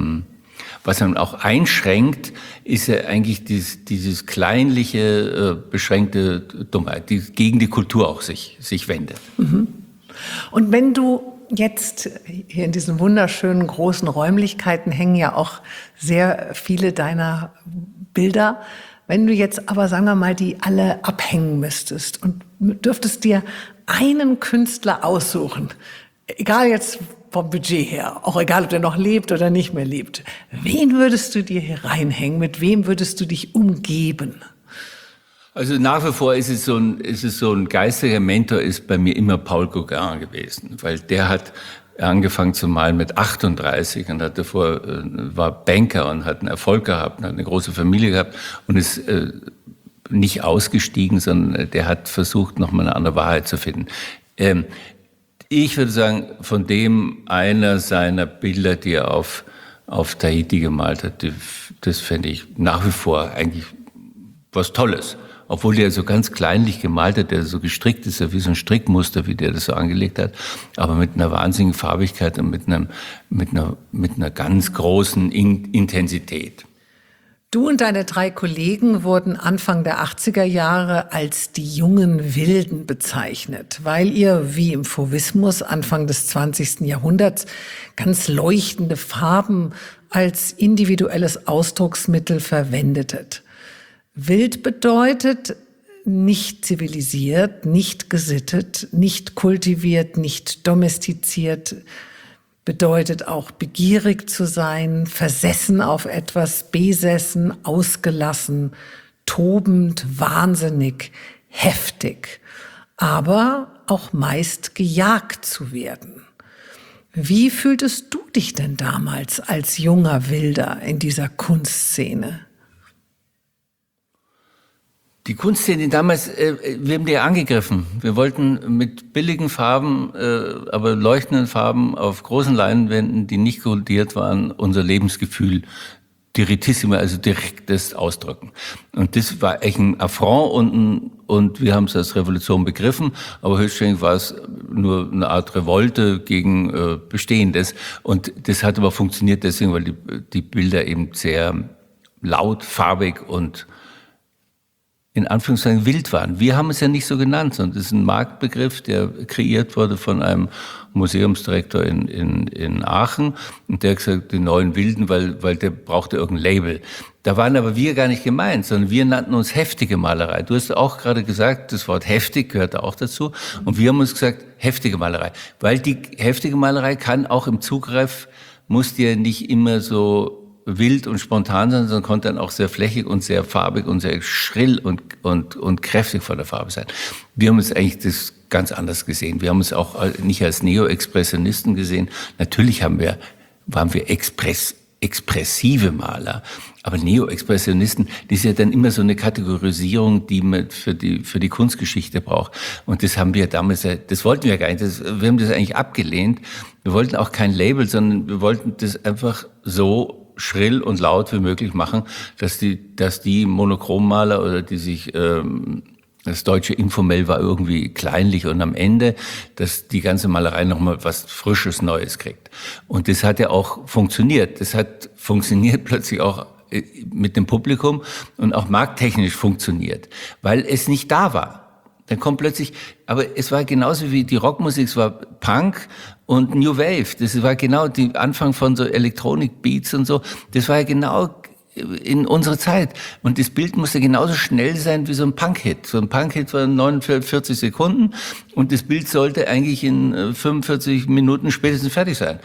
was einen auch einschränkt, ist ja eigentlich dieses kleinliche, beschränkte Dummheit, die gegen die Kultur auch sich wendet.
Mhm. Und wenn du jetzt hier in diesen wunderschönen großen Räumlichkeiten hängen ja auch sehr viele deiner Bilder. Wenn du jetzt aber, sagen wir mal, die alle abhängen müsstest und dürftest dir einen Künstler aussuchen, egal jetzt vom Budget her, auch egal, ob der noch lebt oder nicht mehr lebt, wen würdest du dir hier reinhängen? Mit wem würdest du dich umgeben?
Also nach wie vor ist es so ein geistiger Mentor ist bei mir immer Paul Gauguin gewesen, weil der hat angefangen zu malen mit 38 und hat davor war Banker und hat einen Erfolg gehabt und hat eine große Familie gehabt und ist nicht ausgestiegen, sondern der hat versucht, nochmal eine andere Wahrheit zu finden. Ich würde sagen, von dem einer seiner Bilder, die er auf Tahiti gemalt hat, das fände ich nach wie vor eigentlich was Tolles. Obwohl der so ganz kleinlich gemalt hat, der so gestrickt ist, ja wie so ein Strickmuster, wie der das so angelegt hat, aber mit einer wahnsinnigen Farbigkeit und mit einer ganz großen Intensität.
Du und deine 3 Kollegen wurden Anfang der 80er Jahre als die jungen Wilden bezeichnet, weil ihr, wie im Fauvismus Anfang des 20. Jahrhunderts, ganz leuchtende Farben als individuelles Ausdrucksmittel verwendetet. Wild bedeutet nicht zivilisiert, nicht gesittet, nicht kultiviert, nicht domestiziert, bedeutet auch begierig zu sein, versessen auf etwas, besessen, ausgelassen, tobend, wahnsinnig, heftig, aber auch meist gejagt zu werden. Wie fühltest du dich denn damals als junger Wilder in dieser Kunstszene?
Die Kunstszene damals, wir haben die angegriffen. Wir wollten mit billigen Farben, aber leuchtenden Farben auf großen Leinwänden, die nicht kodiert waren, unser Lebensgefühl direttissimo, also direktes ausdrücken. Und das war echt ein Affront und wir haben es als Revolution begriffen, aber höchstwahrscheinlich war es nur eine Art Revolte gegen Bestehendes. Und das hat aber funktioniert deswegen, weil die Bilder eben sehr laut, farbig und in Anführungszeichen wild waren. Wir haben es ja nicht so genannt, sondern das ist ein Marktbegriff, der kreiert wurde von einem Museumsdirektor in Aachen. Und der hat gesagt, die neuen Wilden, weil der brauchte irgendein Label. Da waren aber wir gar nicht gemeint, sondern wir nannten uns heftige Malerei. Du hast auch gerade gesagt, das Wort heftig gehört da auch dazu. Und wir haben uns gesagt, heftige Malerei. Weil die heftige Malerei kann auch im Zugriff, muss dir nicht immer so wild und spontan sein, sondern konnte dann auch sehr flächig und sehr farbig und sehr schrill und kräftig von der Farbe sein. Wir haben es eigentlich das ganz anders gesehen. Wir haben es auch nicht als Neo-Expressionisten gesehen. Natürlich waren wir expressive Maler. Aber Neo-Expressionisten, das ist ja dann immer so eine Kategorisierung, die man für die Kunstgeschichte braucht. Und das haben wir damals, das wollten wir gar nicht. Wir haben das eigentlich abgelehnt. Wir wollten auch kein Label, sondern wir wollten das einfach so schrill und laut wie möglich machen, dass die Monochrommaler oder die sich, das deutsche Informell war irgendwie kleinlich und am Ende, dass die ganze Malerei nochmal was Frisches, Neues kriegt. Und das hat ja auch funktioniert. Das hat funktioniert plötzlich auch mit dem Publikum und auch markttechnisch funktioniert, weil es nicht da war. Dann kommt plötzlich, aber es war genauso wie die Rockmusik, es war Punk und New Wave. Das war genau die Anfang von so Electronic Beats und so. Das war ja genau in unserer Zeit. Und das Bild musste genauso schnell sein wie so ein Punk-Hit. So ein Punk-Hit war 49 Sekunden und das Bild sollte eigentlich in 45 Minuten spätestens fertig sein.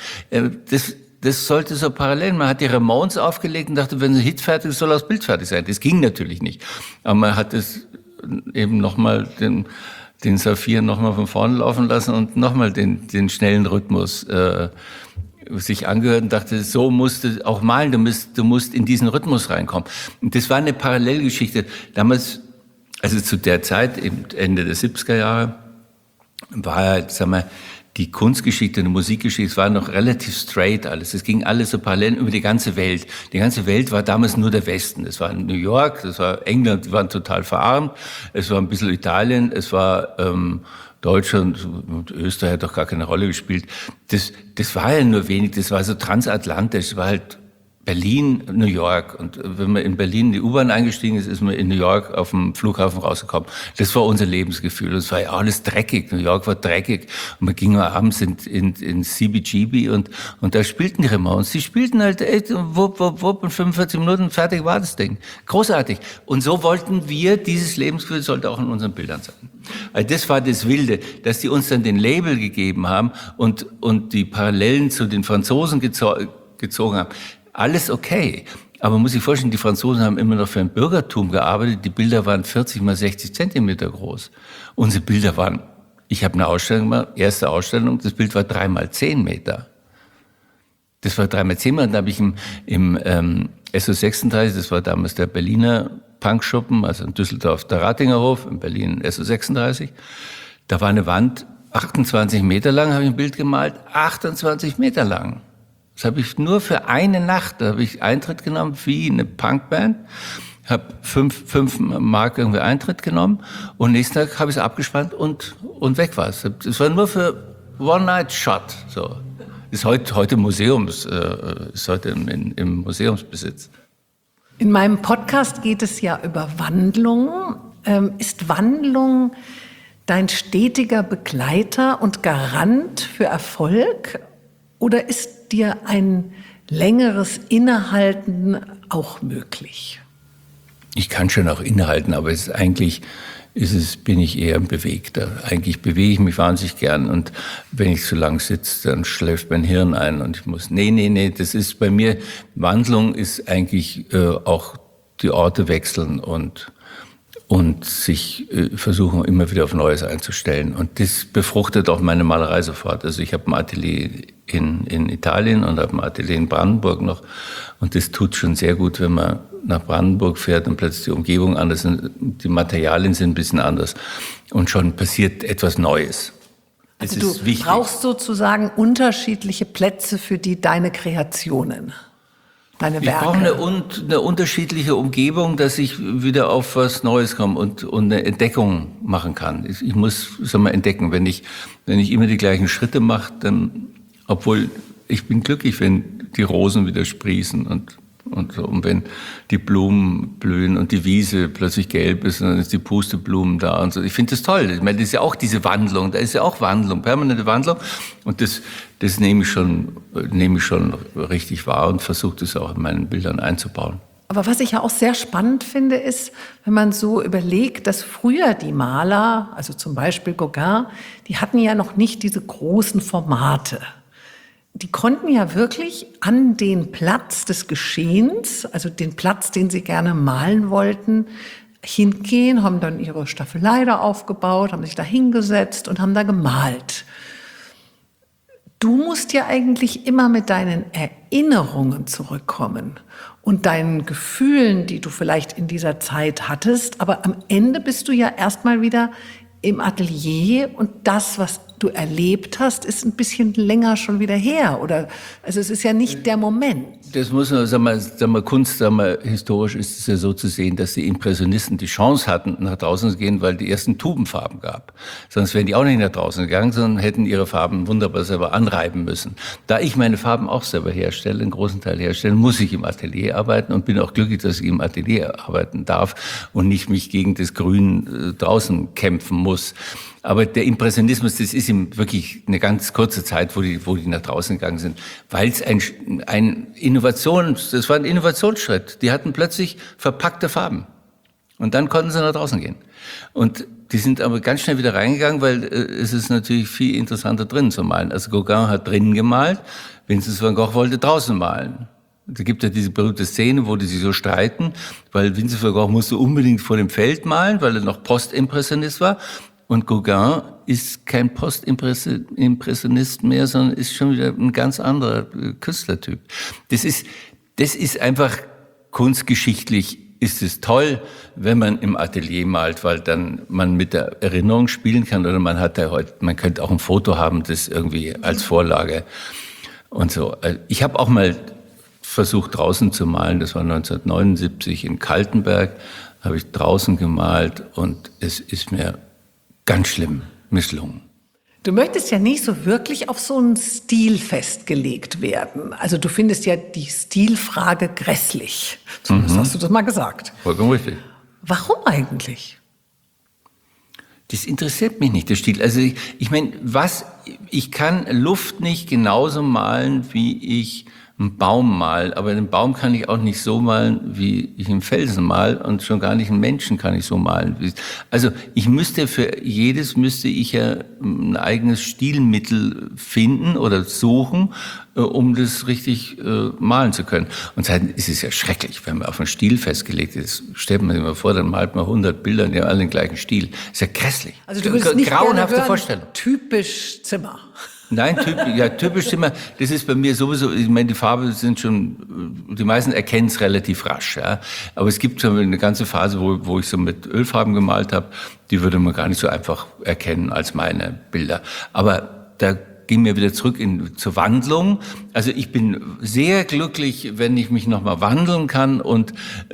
Das sollte so parallel. Man hat die Ramones aufgelegt und dachte, wenn ein Hit fertig ist, soll das Bild fertig sein. Das ging natürlich nicht. Aber man hat es eben nochmal den Saphir nochmal von vorne laufen lassen und nochmal den schnellen Rhythmus sich angehört und dachte, so musst du auch malen, du musst in diesen Rhythmus reinkommen. Und das war eine Parallelgeschichte. Damals, also zu der Zeit, eben Ende der 70er Jahre, war, sagen wir, die Kunstgeschichte und die Musikgeschichte, es war noch relativ straight alles. Es ging alles so parallel über die ganze Welt. Die ganze Welt war damals nur der Westen. Es war New York, es war England, die waren total verarmt. Es war ein bisschen Italien, es war Deutschland und Österreich hat doch gar keine Rolle gespielt. Das war ja nur wenig, das war so transatlantisch, es war halt Berlin, New York. Und wenn man in Berlin in die U-Bahn eingestiegen ist, ist man in New York auf dem Flughafen rausgekommen. Das war unser Lebensgefühl. Und es war ja alles dreckig. New York war dreckig. Und man ging abends in CBGB und da spielten die Ramones. Die spielten halt wupp, wupp, wupp und 45 Minuten fertig war das Ding. Großartig. Und so wollten wir, dieses Lebensgefühl sollte auch in unseren Bildern sein. Also das war das Wilde, dass die uns dann den Label gegeben haben und die Parallelen zu den Franzosen gezogen haben. Alles okay. Aber man muss sich vorstellen, die Franzosen haben immer noch für ein Bürgertum gearbeitet. Die Bilder waren 40 mal 60 Zentimeter groß. Unsere Bilder waren, ich habe eine Ausstellung gemacht, erste Ausstellung, das Bild war 3 mal 10 Meter. Das war 3 mal 10 Meter. Und da habe ich im SO36, das war damals der Berliner Punkschuppen, also in Düsseldorf der Ratingerhof, in Berlin SO36. Da war eine Wand, 28 Meter lang, habe ich ein Bild gemalt, 28 Meter lang. Das habe ich nur für eine Nacht, da habe ich Eintritt genommen wie eine Punkband, habe 5 Mark irgendwie Eintritt genommen und nächsten Tag habe ich es abgespannt und weg war es. Das war nur für One-Night-Shot. So. Ist heute ist heute im Museumsbesitz.
In meinem Podcast geht es ja über Wandlung. Ist Wandlung dein stetiger Begleiter und Garant für Erfolg? Oder ist dir ein längeres Innehalten auch möglich?
Ich kann schon auch innehalten, aber es ist eigentlich bin ich eher ein Bewegter. Eigentlich bewege ich mich wahnsinnig gern und wenn ich zu lang sitze, dann schläft mein Hirn ein und ich muss, nee, das ist bei mir, Wandlung ist eigentlich auch die Orte wechseln und sich versuchen, immer wieder auf Neues einzustellen. Und das befruchtet auch meine Malerei sofort. Also ich habe ein Atelier in Italien und habe ein Atelier in Brandenburg noch. Und das tut schon sehr gut, wenn man nach Brandenburg fährt und plötzlich die Umgebung anders ist. Die Materialien sind ein bisschen anders. Und schon passiert etwas Neues. Das
also
ist
du
wichtig.
Brauchst sozusagen unterschiedliche Plätze für deine Kreationen. Deine Werke.
Ich brauche eine unterschiedliche Umgebung, dass ich wieder auf was Neues komme und eine Entdeckung machen kann. Ich muss, entdecken. Wenn ich immer die gleichen Schritte mache, dann, obwohl ich bin glücklich, wenn die Rosen wieder sprießen und so. Und wenn die Blumen blühen und die Wiese plötzlich gelb ist und dann ist die Pusteblumen da und so. Ich finde das toll. Ich meine, das ist ja auch diese Wandlung. Da ist ja auch Wandlung, permanente Wandlung. Und das nehme ich schon richtig wahr und versuche das auch in meinen Bildern einzubauen.
Aber was ich ja auch sehr spannend finde, ist, wenn man so überlegt, dass früher die Maler, also zum Beispiel Gauguin, die hatten ja noch nicht diese großen Formate. Die konnten ja wirklich an den Platz des Geschehens, also den Platz, den sie gerne malen wollten, hingehen, haben dann ihre Staffelei da aufgebaut, haben sich da hingesetzt und haben da gemalt. Du musst ja eigentlich immer mit deinen Erinnerungen zurückkommen und deinen Gefühlen, die du vielleicht in dieser Zeit hattest. Aber am Ende bist du ja erstmal wieder im Atelier und das, was du erlebt hast, ist ein bisschen länger schon wieder her. Oder, also es ist ja nicht der Moment.
Das muss man, Kunst, historisch ist es ja so zu sehen, dass die Impressionisten die Chance hatten, nach draußen zu gehen, weil die ersten Tubenfarben gab. Sonst wären die auch nicht nach draußen gegangen, sondern hätten ihre Farben wunderbar selber anreiben müssen. Da ich meine Farben auch selber herstelle, einen großen Teil herstelle, muss ich im Atelier arbeiten und bin auch glücklich, dass ich im Atelier arbeiten darf und nicht mich gegen das Grün draußen kämpfen muss. Aber der Impressionismus, das ist ihm wirklich eine ganz kurze Zeit, wo die nach draußen gegangen sind, weil es das war ein Innovationsschritt. Die hatten plötzlich verpackte Farben. Und dann konnten sie nach draußen gehen. Und die sind aber ganz schnell wieder reingegangen, weil es ist natürlich viel interessanter drinnen zu malen. Also Gauguin hat drinnen gemalt, Vincent van Gogh wollte draußen malen. Da gibt ja diese berühmte Szene, wo die sich so streiten, weil Vincent van Gogh musste unbedingt vor dem Feld malen, weil er noch Postimpressionist war. Und Gauguin ist kein Postimpressionist mehr, sondern ist schon wieder ein ganz anderer Künstlertyp. Das ist einfach kunstgeschichtlich ist es toll, wenn man im Atelier malt, weil dann man mit der Erinnerung spielen kann oder man könnte auch ein Foto haben, das irgendwie als Vorlage und so. Ich habe auch mal versucht draußen zu malen, das war 1979 in Kaltenberg, habe ich draußen gemalt und es ist mir ganz schlimm misslungen.
Du möchtest ja nicht so wirklich auf so einen Stil festgelegt werden. Also du findest ja die Stilfrage grässlich. Zumindest hast du das mal gesagt.
Vollkommen richtig.
Warum eigentlich?
Das interessiert mich nicht, der Stil. Also ich meine, ich kann Luft nicht genauso malen, wie ich einen Baum mal, aber einen Baum kann ich auch nicht so malen, wie ich einen Felsen mal und schon gar nicht einen Menschen kann ich so malen. Also für jedes müsste ich ja ein eigenes Stilmittel finden oder suchen, um das richtig malen zu können. Und seitdem ist es ja schrecklich, wenn man auf einen Stil festgelegt ist. Stellt man sich mal vor, dann malt man 100 Bilder, die haben alle den gleichen Stil. Ist ja grässlich.
Also du würdest nicht
grauenhafte Vorstellung.
Typisch Zimmer.
Nein, typisch Zimmer, das ist bei mir sowieso, ich meine, die Farben sind schon, die meisten erkennen es relativ rasch, ja. Aber es gibt schon eine ganze Phase, wo ich so mit Ölfarben gemalt habe, die würde man gar nicht so einfach erkennen als meine Bilder. Aber da ging mir wieder zurück zur Wandlung. Also ich bin sehr glücklich, wenn ich mich nochmal wandeln kann und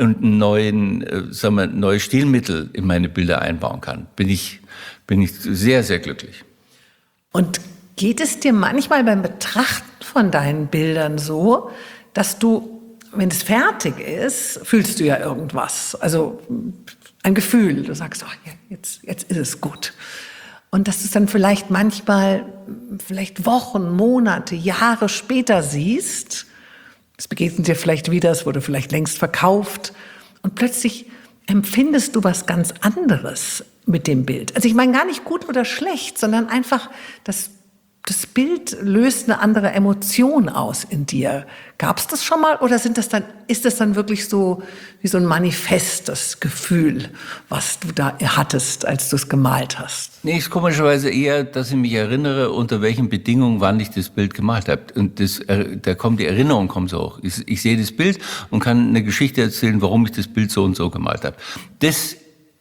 neue Stilmittel in meine Bilder einbauen kann. Bin ich sehr, sehr glücklich.
Und geht es dir manchmal beim Betrachten von deinen Bildern so, dass du, wenn es fertig ist, fühlst du ja irgendwas, also ein Gefühl, du sagst, oh, jetzt ist es gut. Und dass du es dann vielleicht manchmal, Wochen, Monate, Jahre später siehst, es begegnet dir vielleicht wieder, es wurde vielleicht längst verkauft und plötzlich empfindest du was ganz anderes. mit dem Bild? Also ich meine gar nicht gut oder schlecht, sondern einfach das Bild löst eine andere Emotion aus in dir. Gab es das schon mal oder ist das dann wirklich so wie so ein Manifest, das Gefühl, was du da hattest, als du es gemalt hast?
Nee, ist komischerweise eher, dass ich mich erinnere, unter welchen Bedingungen, wann ich das Bild gemalt habe. Und die Erinnerung kommt so hoch. Ich sehe das Bild und kann eine Geschichte erzählen, warum ich das Bild so und so gemalt habe. Das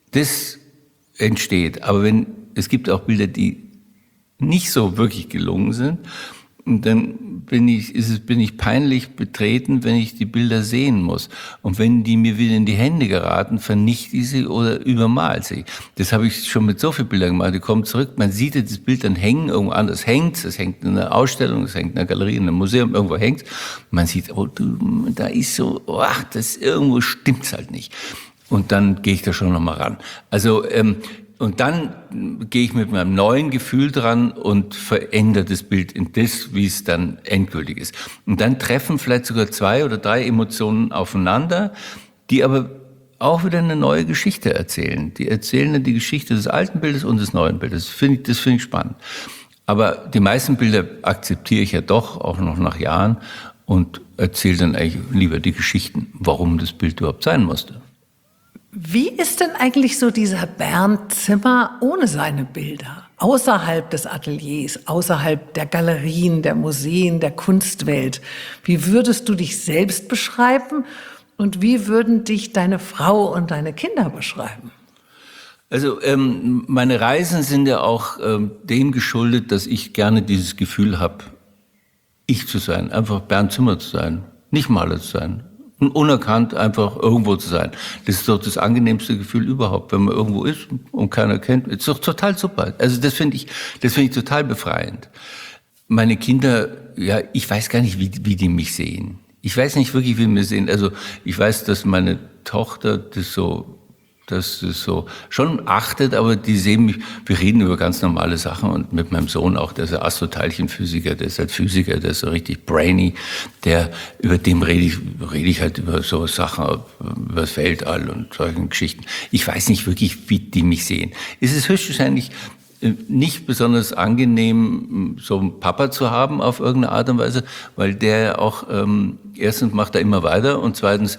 entsteht. Aber es gibt auch Bilder, die nicht so wirklich gelungen sind. Und dann bin ich peinlich betreten, wenn ich die Bilder sehen muss. Und wenn die mir wieder in die Hände geraten, vernichte ich sie oder übermal sie. Das habe ich schon mit so vielen Bildern gemacht. Die kommen zurück, man sieht das Bild dann hängen, irgendwo anders hängt es hängt in einer Ausstellung, es hängt in einer Galerie, in einem Museum, irgendwo hängt es. Man sieht, da ist so, irgendwo stimmt's halt nicht. Und dann gehe ich da schon nochmal ran. Also, und dann gehe ich mit meinem neuen Gefühl dran und verändere das Bild in das, wie es dann endgültig ist. Und dann treffen vielleicht sogar 2 oder 3 Emotionen aufeinander, die aber auch wieder eine neue Geschichte erzählen. Die erzählen dann die Geschichte des alten Bildes und des neuen Bildes. Das finde ich spannend. Aber die meisten Bilder akzeptiere ich ja doch, auch noch nach Jahren, und erzähle dann eigentlich lieber die Geschichten, warum das Bild überhaupt sein musste.
Wie ist denn eigentlich so dieser Bernd Zimmer ohne seine Bilder? Außerhalb des Ateliers, außerhalb der Galerien, der Museen, der Kunstwelt. Wie würdest du dich selbst beschreiben und wie würden dich deine Frau und deine Kinder beschreiben?
Also meine Reisen sind ja auch dem geschuldet, dass ich gerne dieses Gefühl habe, ich zu sein, einfach Bernd Zimmer zu sein, nicht Maler zu sein. Unerkannt einfach irgendwo zu sein. Das ist doch das angenehmste Gefühl überhaupt, wenn man irgendwo ist und keiner kennt. Ist doch total super. Also das finde ich total befreiend. Meine Kinder, ja, ich weiß gar nicht, wie die mich sehen. Ich weiß nicht wirklich, wie die mich sehen. Also ich weiß, dass meine Tochter das so schon achtet, aber die sehen mich, wir reden über ganz normale Sachen und mit meinem Sohn auch, der ist ein Astroteilchenphysiker, der ist halt Physiker, der ist so richtig brainy, über dem rede ich halt über so Sachen, über das Weltall und solchen Geschichten. Ich weiß nicht wirklich, wie die mich sehen. Es ist höchstwahrscheinlich nicht besonders angenehm, so einen Papa zu haben auf irgendeine Art und Weise, weil der auch, erstens macht er immer weiter und zweitens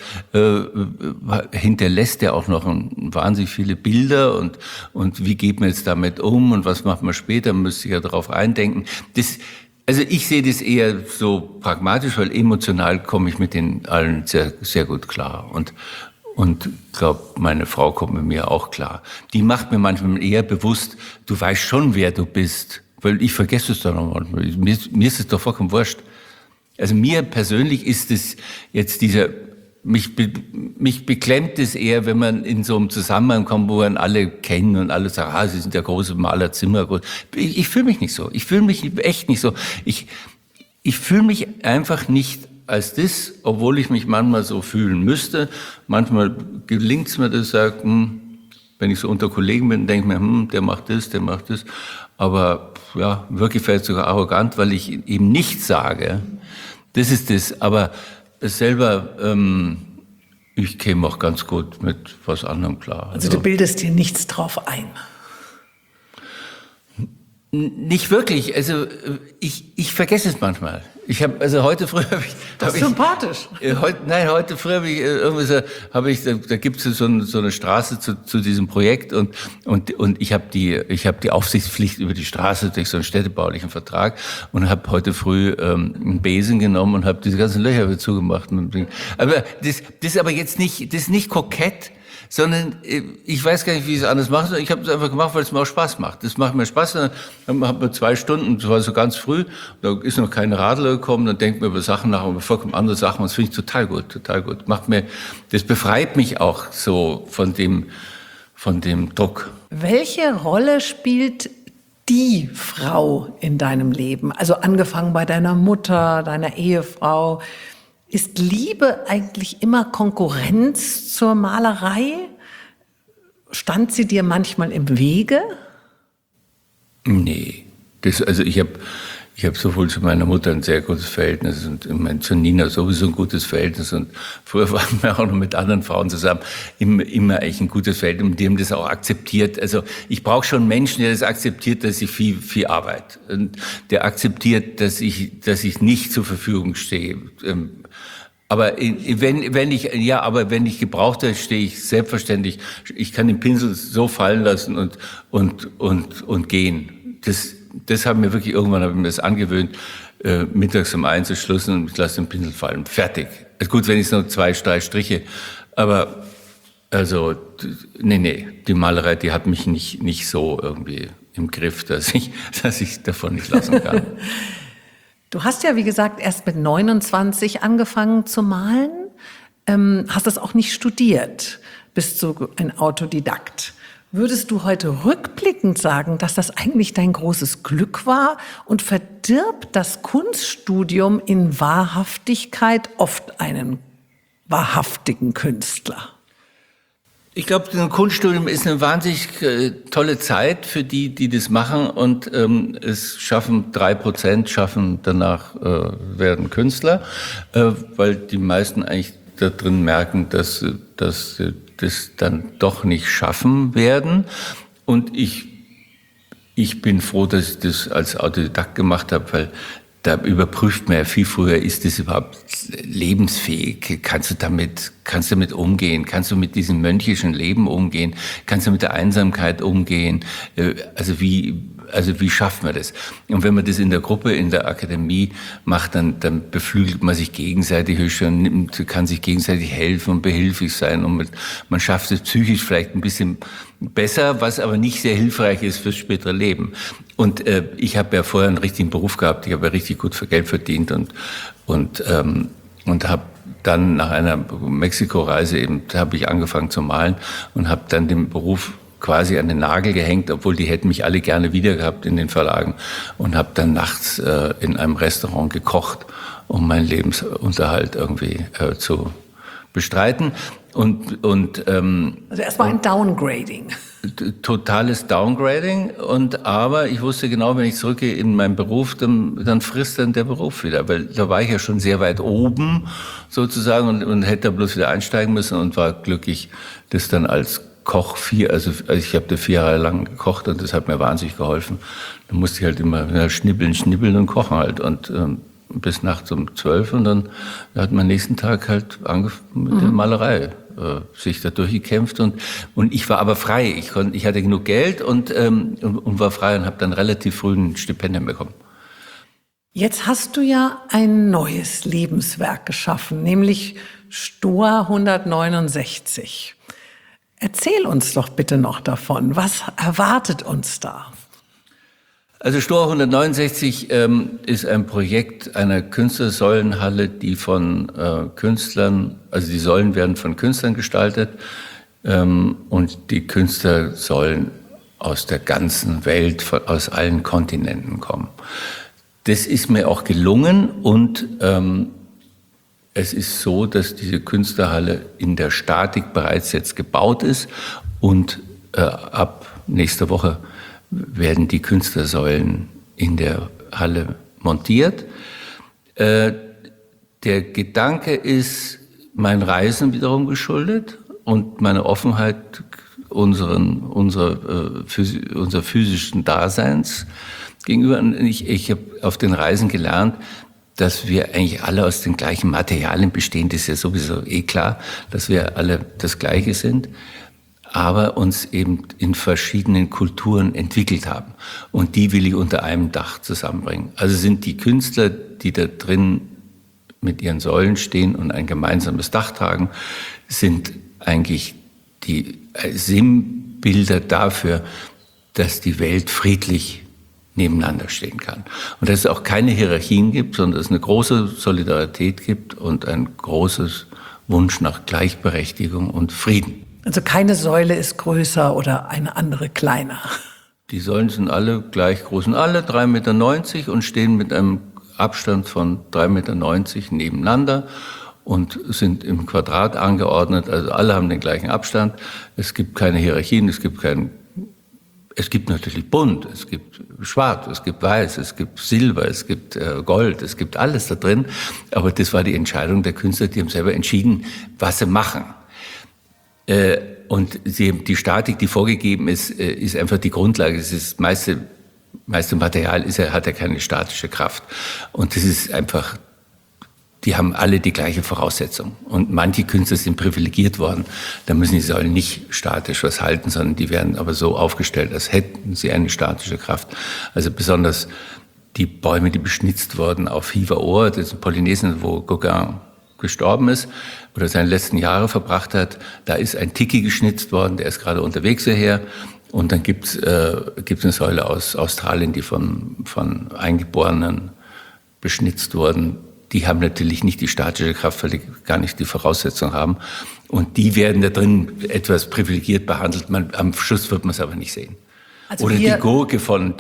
hinterlässt er auch noch wahnsinnig viele Bilder und wie geht man jetzt damit um und was macht man später, man müsste sich ja darauf eindenken. Also ich sehe das eher so pragmatisch, weil emotional komme ich mit den allen sehr, sehr gut klar und ich glaube, meine Frau kommt mit mir auch klar. Die macht mir manchmal eher bewusst, du weißt schon, wer du bist. Weil ich vergesse es dann noch manchmal. Mir ist es doch vollkommen wurscht. Also mir persönlich ist es jetzt mich beklemmt es eher, wenn man in so einem Zusammenhang kommt, wo man alle kennen und alle sagen, Sie sind der große Maler Zimmer. Ich fühle mich nicht so. Ich fühle mich echt nicht so. Ich fühle mich einfach nicht als das, obwohl ich mich manchmal so fühlen müsste. Manchmal gelingt es mir, dass ich sage, wenn ich so unter Kollegen bin, denke ich mir, der macht das. Aber ja, wirklich vielleicht sogar arrogant, weil ich eben nichts sage. Das ist das. Aber selber, ich käme auch ganz gut mit was anderem klar.
Also du bildest dir nichts drauf ein?
Nicht wirklich. Also ich vergesse es manchmal. Heute früh habe ich...
Das ist sympathisch.
Heute früh habe ich da gibt es so eine Straße zu diesem Projekt und ich habe die Aufsichtspflicht über die Straße durch so einen städtebaulichen Vertrag und habe heute früh einen Besen genommen und habe diese ganzen Löcher wieder zugemacht. Aber das ist aber jetzt nicht, das ist nicht kokett, sondern ich weiß gar nicht, wie ich es anders mache. Ich habe es einfach gemacht, weil es mir auch Spaß macht. Das macht mir Spaß. Dann hat man 2 Stunden, das war so ganz früh, da ist noch kein Radler gekommen, dann denkt man über Sachen nach, über vollkommen andere Sachen. Und das finde ich total gut. Das befreit mich auch so von dem Druck.
Welche Rolle spielt die Frau in deinem Leben? Also angefangen bei deiner Mutter, deiner Ehefrau. Ist Liebe eigentlich immer Konkurrenz zur Malerei? Stand sie dir manchmal im Wege?
Nee. Ich Ich habe sowohl zu meiner Mutter ein sehr gutes Verhältnis und zu Nina sowieso ein gutes Verhältnis. Und früher waren wir auch noch mit anderen Frauen zusammen. Immer eigentlich ein gutes Verhältnis und die haben das auch akzeptiert. Also ich brauche schon einen Menschen, der das akzeptiert, dass ich viel arbeite. Und der akzeptiert, dass ich nicht zur Verfügung stehe. Aber wenn ich gebraucht werde, stehe ich selbstverständlich. Ich kann den Pinsel so fallen lassen und gehen. Das habe ich mir das angewöhnt, mittags um 1 ist Schluss und ich lasse den Pinsel fallen. Fertig. Ist gut, wenn ich nur 2, 3 Striche. Aber also nee, die Malerei, die hat mich nicht so irgendwie im Griff, dass ich davon nicht lassen kann.
Du hast ja, wie gesagt, erst mit 29 angefangen zu malen, hast das auch nicht studiert, bist du ein Autodidakt. Würdest du heute rückblickend sagen, dass das eigentlich dein großes Glück war und verdirbt das Kunststudium in Wahrhaftigkeit oft einen wahrhaftigen Künstler?
Ich glaube, ein Kunststudium ist eine wahnsinnig tolle Zeit für die das machen und es schaffen 3% schaffen danach werden Künstler, weil die meisten eigentlich da drin merken, dass sie das dann doch nicht schaffen werden. Und ich bin froh, dass ich das als Autodidakt gemacht habe, weil da überprüft man ja viel früher, ist das überhaupt lebensfähig? Kannst du damit umgehen? Kannst du mit diesem mönchischen Leben umgehen? Kannst du mit der Einsamkeit umgehen? Also wie schafft man das? Und wenn man das in der Gruppe, in der Akademie macht, dann beflügelt man sich gegenseitig und kann sich gegenseitig helfen und behilflich sein und man schafft es psychisch vielleicht ein bisschen besser, was aber nicht sehr hilfreich ist fürs spätere Leben. Und ich habe ja vorher einen richtigen Beruf gehabt, ich habe ja richtig gut für Geld verdient und habe dann nach einer Mexiko-Reise eben, da habe ich angefangen zu malen und habe dann den Beruf quasi an den Nagel gehängt, obwohl die hätten mich alle gerne wieder gehabt in den Verlagen und habe dann nachts in einem Restaurant gekocht, um meinen Lebensunterhalt irgendwie zu bestreiten.
Also erstmal ein Downgrading.
Totales Downgrading. Aber ich wusste genau, wenn ich zurückgehe in meinen Beruf, dann frisst dann der Beruf wieder. Weil da war ich ja schon sehr weit oben sozusagen und hätte da bloß wieder einsteigen müssen und war glücklich, das dann als Koch also ich habe da 4 Jahre lang gekocht und das hat mir wahnsinnig geholfen. Da musste ich halt immer schnibbeln und kochen halt und bis nachts um 12 und dann hat man nächsten Tag halt angefangen mit der Malerei sich da durchgekämpft und ich war aber frei. Ich hatte genug Geld und war frei und habe dann relativ früh ein Stipendium bekommen.
Jetzt hast du ja ein neues Lebenswerk geschaffen, nämlich Stoa 169. Erzähl uns doch bitte noch davon. Was erwartet uns da?
Also Stoa 169 ist ein Projekt einer Künstlersäulenhalle, die von Künstlern, also die Säulen werden von Künstlern gestaltet und die Künstler sollen aus der ganzen Welt, aus allen Kontinenten kommen. Das ist mir auch gelungen und es ist so, dass diese Künstlerhalle in der Statik bereits jetzt gebaut ist und ab nächster Woche werden die Künstlersäulen in der Halle montiert. Der Gedanke ist mein Reisen wiederum geschuldet und meine Offenheit unser physischen Daseins gegenüber. Ich habe auf den Reisen gelernt, dass wir eigentlich alle aus den gleichen Materialien bestehen. Das ist ja sowieso klar, dass wir alle das Gleiche sind, aber uns eben in verschiedenen Kulturen entwickelt haben. Und die will ich unter einem Dach zusammenbringen. Also sind die Künstler, die da drin mit ihren Säulen stehen und ein gemeinsames Dach tragen, sind eigentlich die Sinnbilder dafür, dass die Welt friedlich nebeneinander stehen kann. Und dass es auch keine Hierarchien gibt, sondern dass es eine große Solidarität gibt und ein großes Wunsch nach Gleichberechtigung und Frieden.
Also keine Säule ist größer oder eine andere kleiner.
Die Säulen sind alle gleich groß, sind alle 3,90 Meter und stehen mit einem Abstand von 3,90 Meter nebeneinander und sind im Quadrat angeordnet. Also alle haben den gleichen Abstand. Es gibt keine Hierarchien, es gibt keinen Es gibt natürlich bunt, es gibt schwarz, es gibt weiß, es gibt Silber, es gibt Gold, es gibt alles da drin. Aber das war die Entscheidung der Künstler, die haben selber entschieden, was sie machen. Und die Statik, die vorgegeben ist, ist einfach die Grundlage. Das meiste Material hat ja keine statische Kraft. Und das ist einfach, die haben alle die gleiche Voraussetzung. Und manche Künstler sind privilegiert worden. Da müssen die Säulen nicht statisch was halten, sondern die werden aber so aufgestellt, als hätten sie eine statische Kraft. Also besonders die Bäume, die beschnitzt wurden auf Hiva-Ohr, das ist in Polynesien, wo Gauguin gestorben ist oder seine letzten Jahre verbracht hat. Da ist ein Tiki geschnitzt worden, der ist gerade unterwegs hierher. Und dann gibt's eine Säule aus Australien, die von Eingeborenen beschnitzt wurden. Die haben natürlich nicht die statische Kraft, weil die gar nicht die Voraussetzung haben. Und die werden da drin etwas privilegiert behandelt. Am Schluss wird man es aber nicht sehen. Also oder die Gurke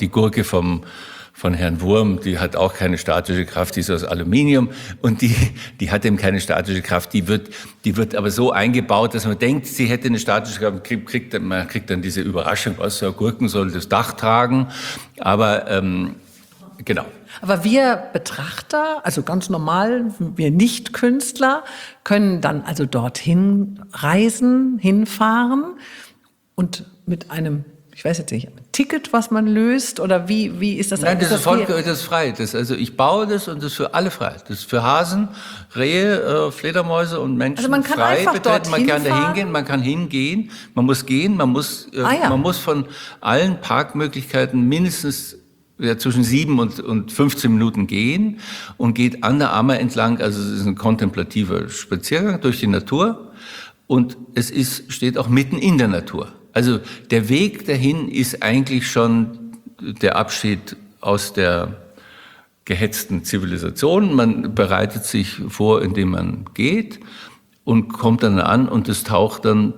von Herrn Wurm, die hat auch keine statische Kraft, die ist aus Aluminium und die hat eben keine statische Kraft. Die wird aber so eingebaut, dass man denkt, sie hätte eine statische Kraft, man kriegt dann diese Überraschung, was so Gurken soll das Dach tragen. Aber genau.
Aber wir Betrachter, also ganz normal, wir Nicht-Künstler, können dann also dorthin reisen, hinfahren und mit einem, ich weiß jetzt nicht, Ticket, was man löst, oder wie ist das?
Nein, das ist frei. Also ich baue das und das ist für alle frei. Das ist für Hasen, Rehe, Fledermäuse und Menschen
also man kann
frei
einfach
betreten. Man kann da
hinfahren.
hingehen, man kann hingehen, man muss gehen, man muss von allen Parkmöglichkeiten mindestens zwischen 7 und 15 Minuten gehen und geht an der Ammer entlang. Also es ist ein kontemplativer Spaziergang durch die Natur und es steht auch mitten in der Natur. Also der Weg dahin ist eigentlich schon der Abschied aus der gehetzten Zivilisation. Man bereitet sich vor, indem man geht und kommt dann an und es taucht dann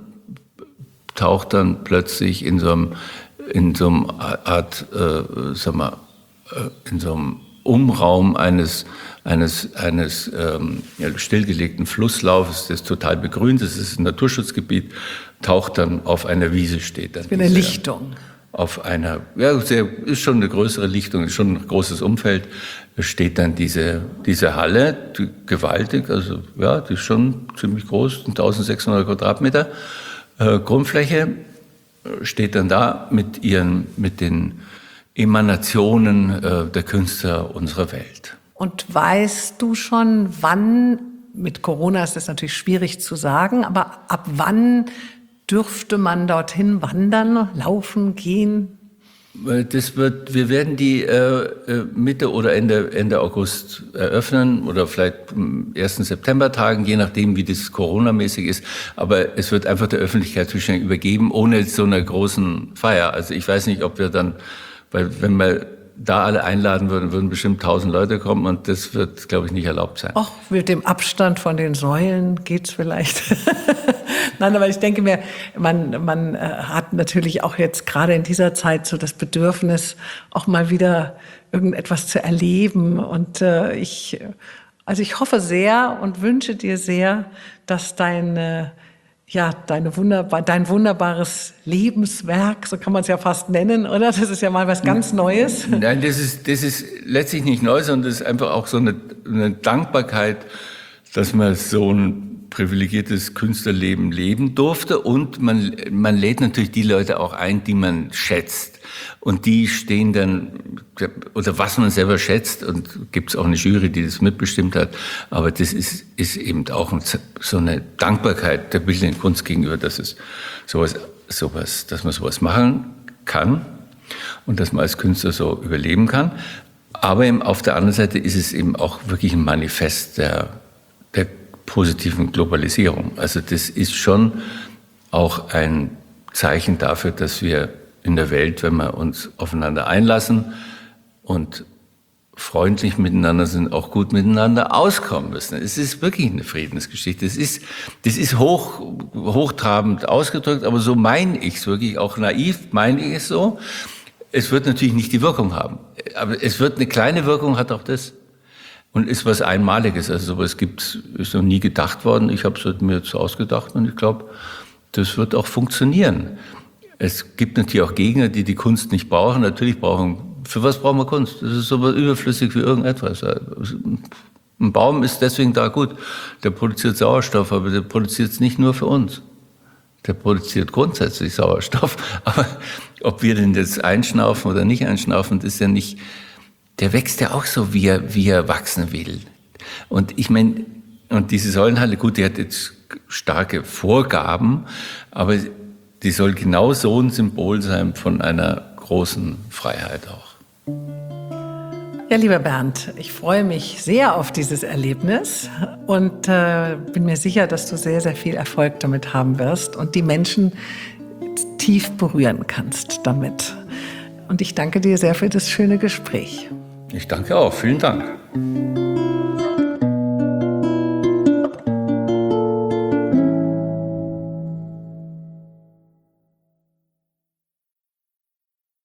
plötzlich in so einem Art, in so einem Umraum eines stillgelegten Flusslaufes, das total begrünt ist, das ist ein Naturschutzgebiet, taucht dann auf einer Wiese, steht dann.
Wie eine Lichtung.
Ist schon eine größere Lichtung, ist schon ein großes Umfeld, steht dann diese Halle, gewaltig, also ja, die ist schon ziemlich groß, 1600 Quadratmeter Grundfläche, steht dann da mit den Emanationen der Künstler unserer Welt.
Und weißt du schon, wann, mit Corona ist das natürlich schwierig zu sagen, aber ab wann dürfte man dorthin wandern, laufen, gehen?
Wir werden die Mitte oder Ende August eröffnen oder vielleicht am 1. Septembertagen, je nachdem, wie das Corona-mäßig ist. Aber es wird einfach der Öffentlichkeit zwischendurch übergeben, ohne so einer großen Feier. Also ich weiß nicht, ob wir dann, weil wenn wir da alle einladen würden bestimmt 1000 Leute kommen und das wird, glaube ich, nicht erlaubt sein.
Ach, mit dem Abstand von den Säulen geht's vielleicht. Nein, aber ich denke mir, man hat natürlich auch jetzt gerade in dieser Zeit so das Bedürfnis, auch mal wieder irgendetwas zu erleben. Und ich hoffe sehr und wünsche dir sehr, dass dein wunderbares Lebenswerk, so kann man es ja fast nennen, oder? Das ist ja mal was ganz Neues.
Nein, das ist letztlich nicht neu, sondern das ist einfach auch so eine Dankbarkeit, dass man so ein privilegiertes Künstlerleben leben durfte. Und man lädt natürlich die Leute auch ein, die man schätzt. Und die stehen dann, oder was man selber schätzt, und gibt es auch eine Jury, die das mitbestimmt hat. Aber das ist eben auch so eine Dankbarkeit der bildenden Kunst gegenüber, dass es dass man sowas machen kann und dass man als Künstler so überleben kann. Aber eben auf der anderen Seite ist es eben auch wirklich ein Manifest der positiven Globalisierung. Also das ist schon auch ein Zeichen dafür, dass wir in der Welt, wenn wir uns aufeinander einlassen und freundlich miteinander sind, auch gut miteinander auskommen müssen. Es ist wirklich eine Friedensgeschichte. Das ist hochtrabend ausgedrückt, aber so meine ich es wirklich, auch naiv meine ich es so. Es wird natürlich nicht die Wirkung haben, aber es wird eine kleine Wirkung, hat auch das. Und ist was Einmaliges, also sowas ist noch nie gedacht worden. Ich habe es mir jetzt ausgedacht und ich glaube, das wird auch funktionieren. Es gibt natürlich auch Gegner, die die Kunst nicht brauchen. Natürlich für was brauchen wir Kunst? Das ist so überflüssig wie irgendetwas. Ein Baum ist deswegen da gut. Der produziert Sauerstoff, aber der produziert es nicht nur für uns. Der produziert grundsätzlich Sauerstoff. Aber ob wir den jetzt einschnaufen oder nicht einschnaufen, das ist ja nicht, der wächst ja auch so, wie er wachsen will. Und ich meine, und diese Säulenhalle, gut, die hat jetzt starke Vorgaben, aber die soll genau so ein Symbol sein von einer großen Freiheit auch.
Ja, lieber Bernd, ich freue mich sehr auf dieses Erlebnis und bin mir sicher, dass du sehr, sehr viel Erfolg damit haben wirst und die Menschen tief berühren kannst damit. Und ich danke dir sehr für das schöne Gespräch.
Ich danke auch. Vielen Dank.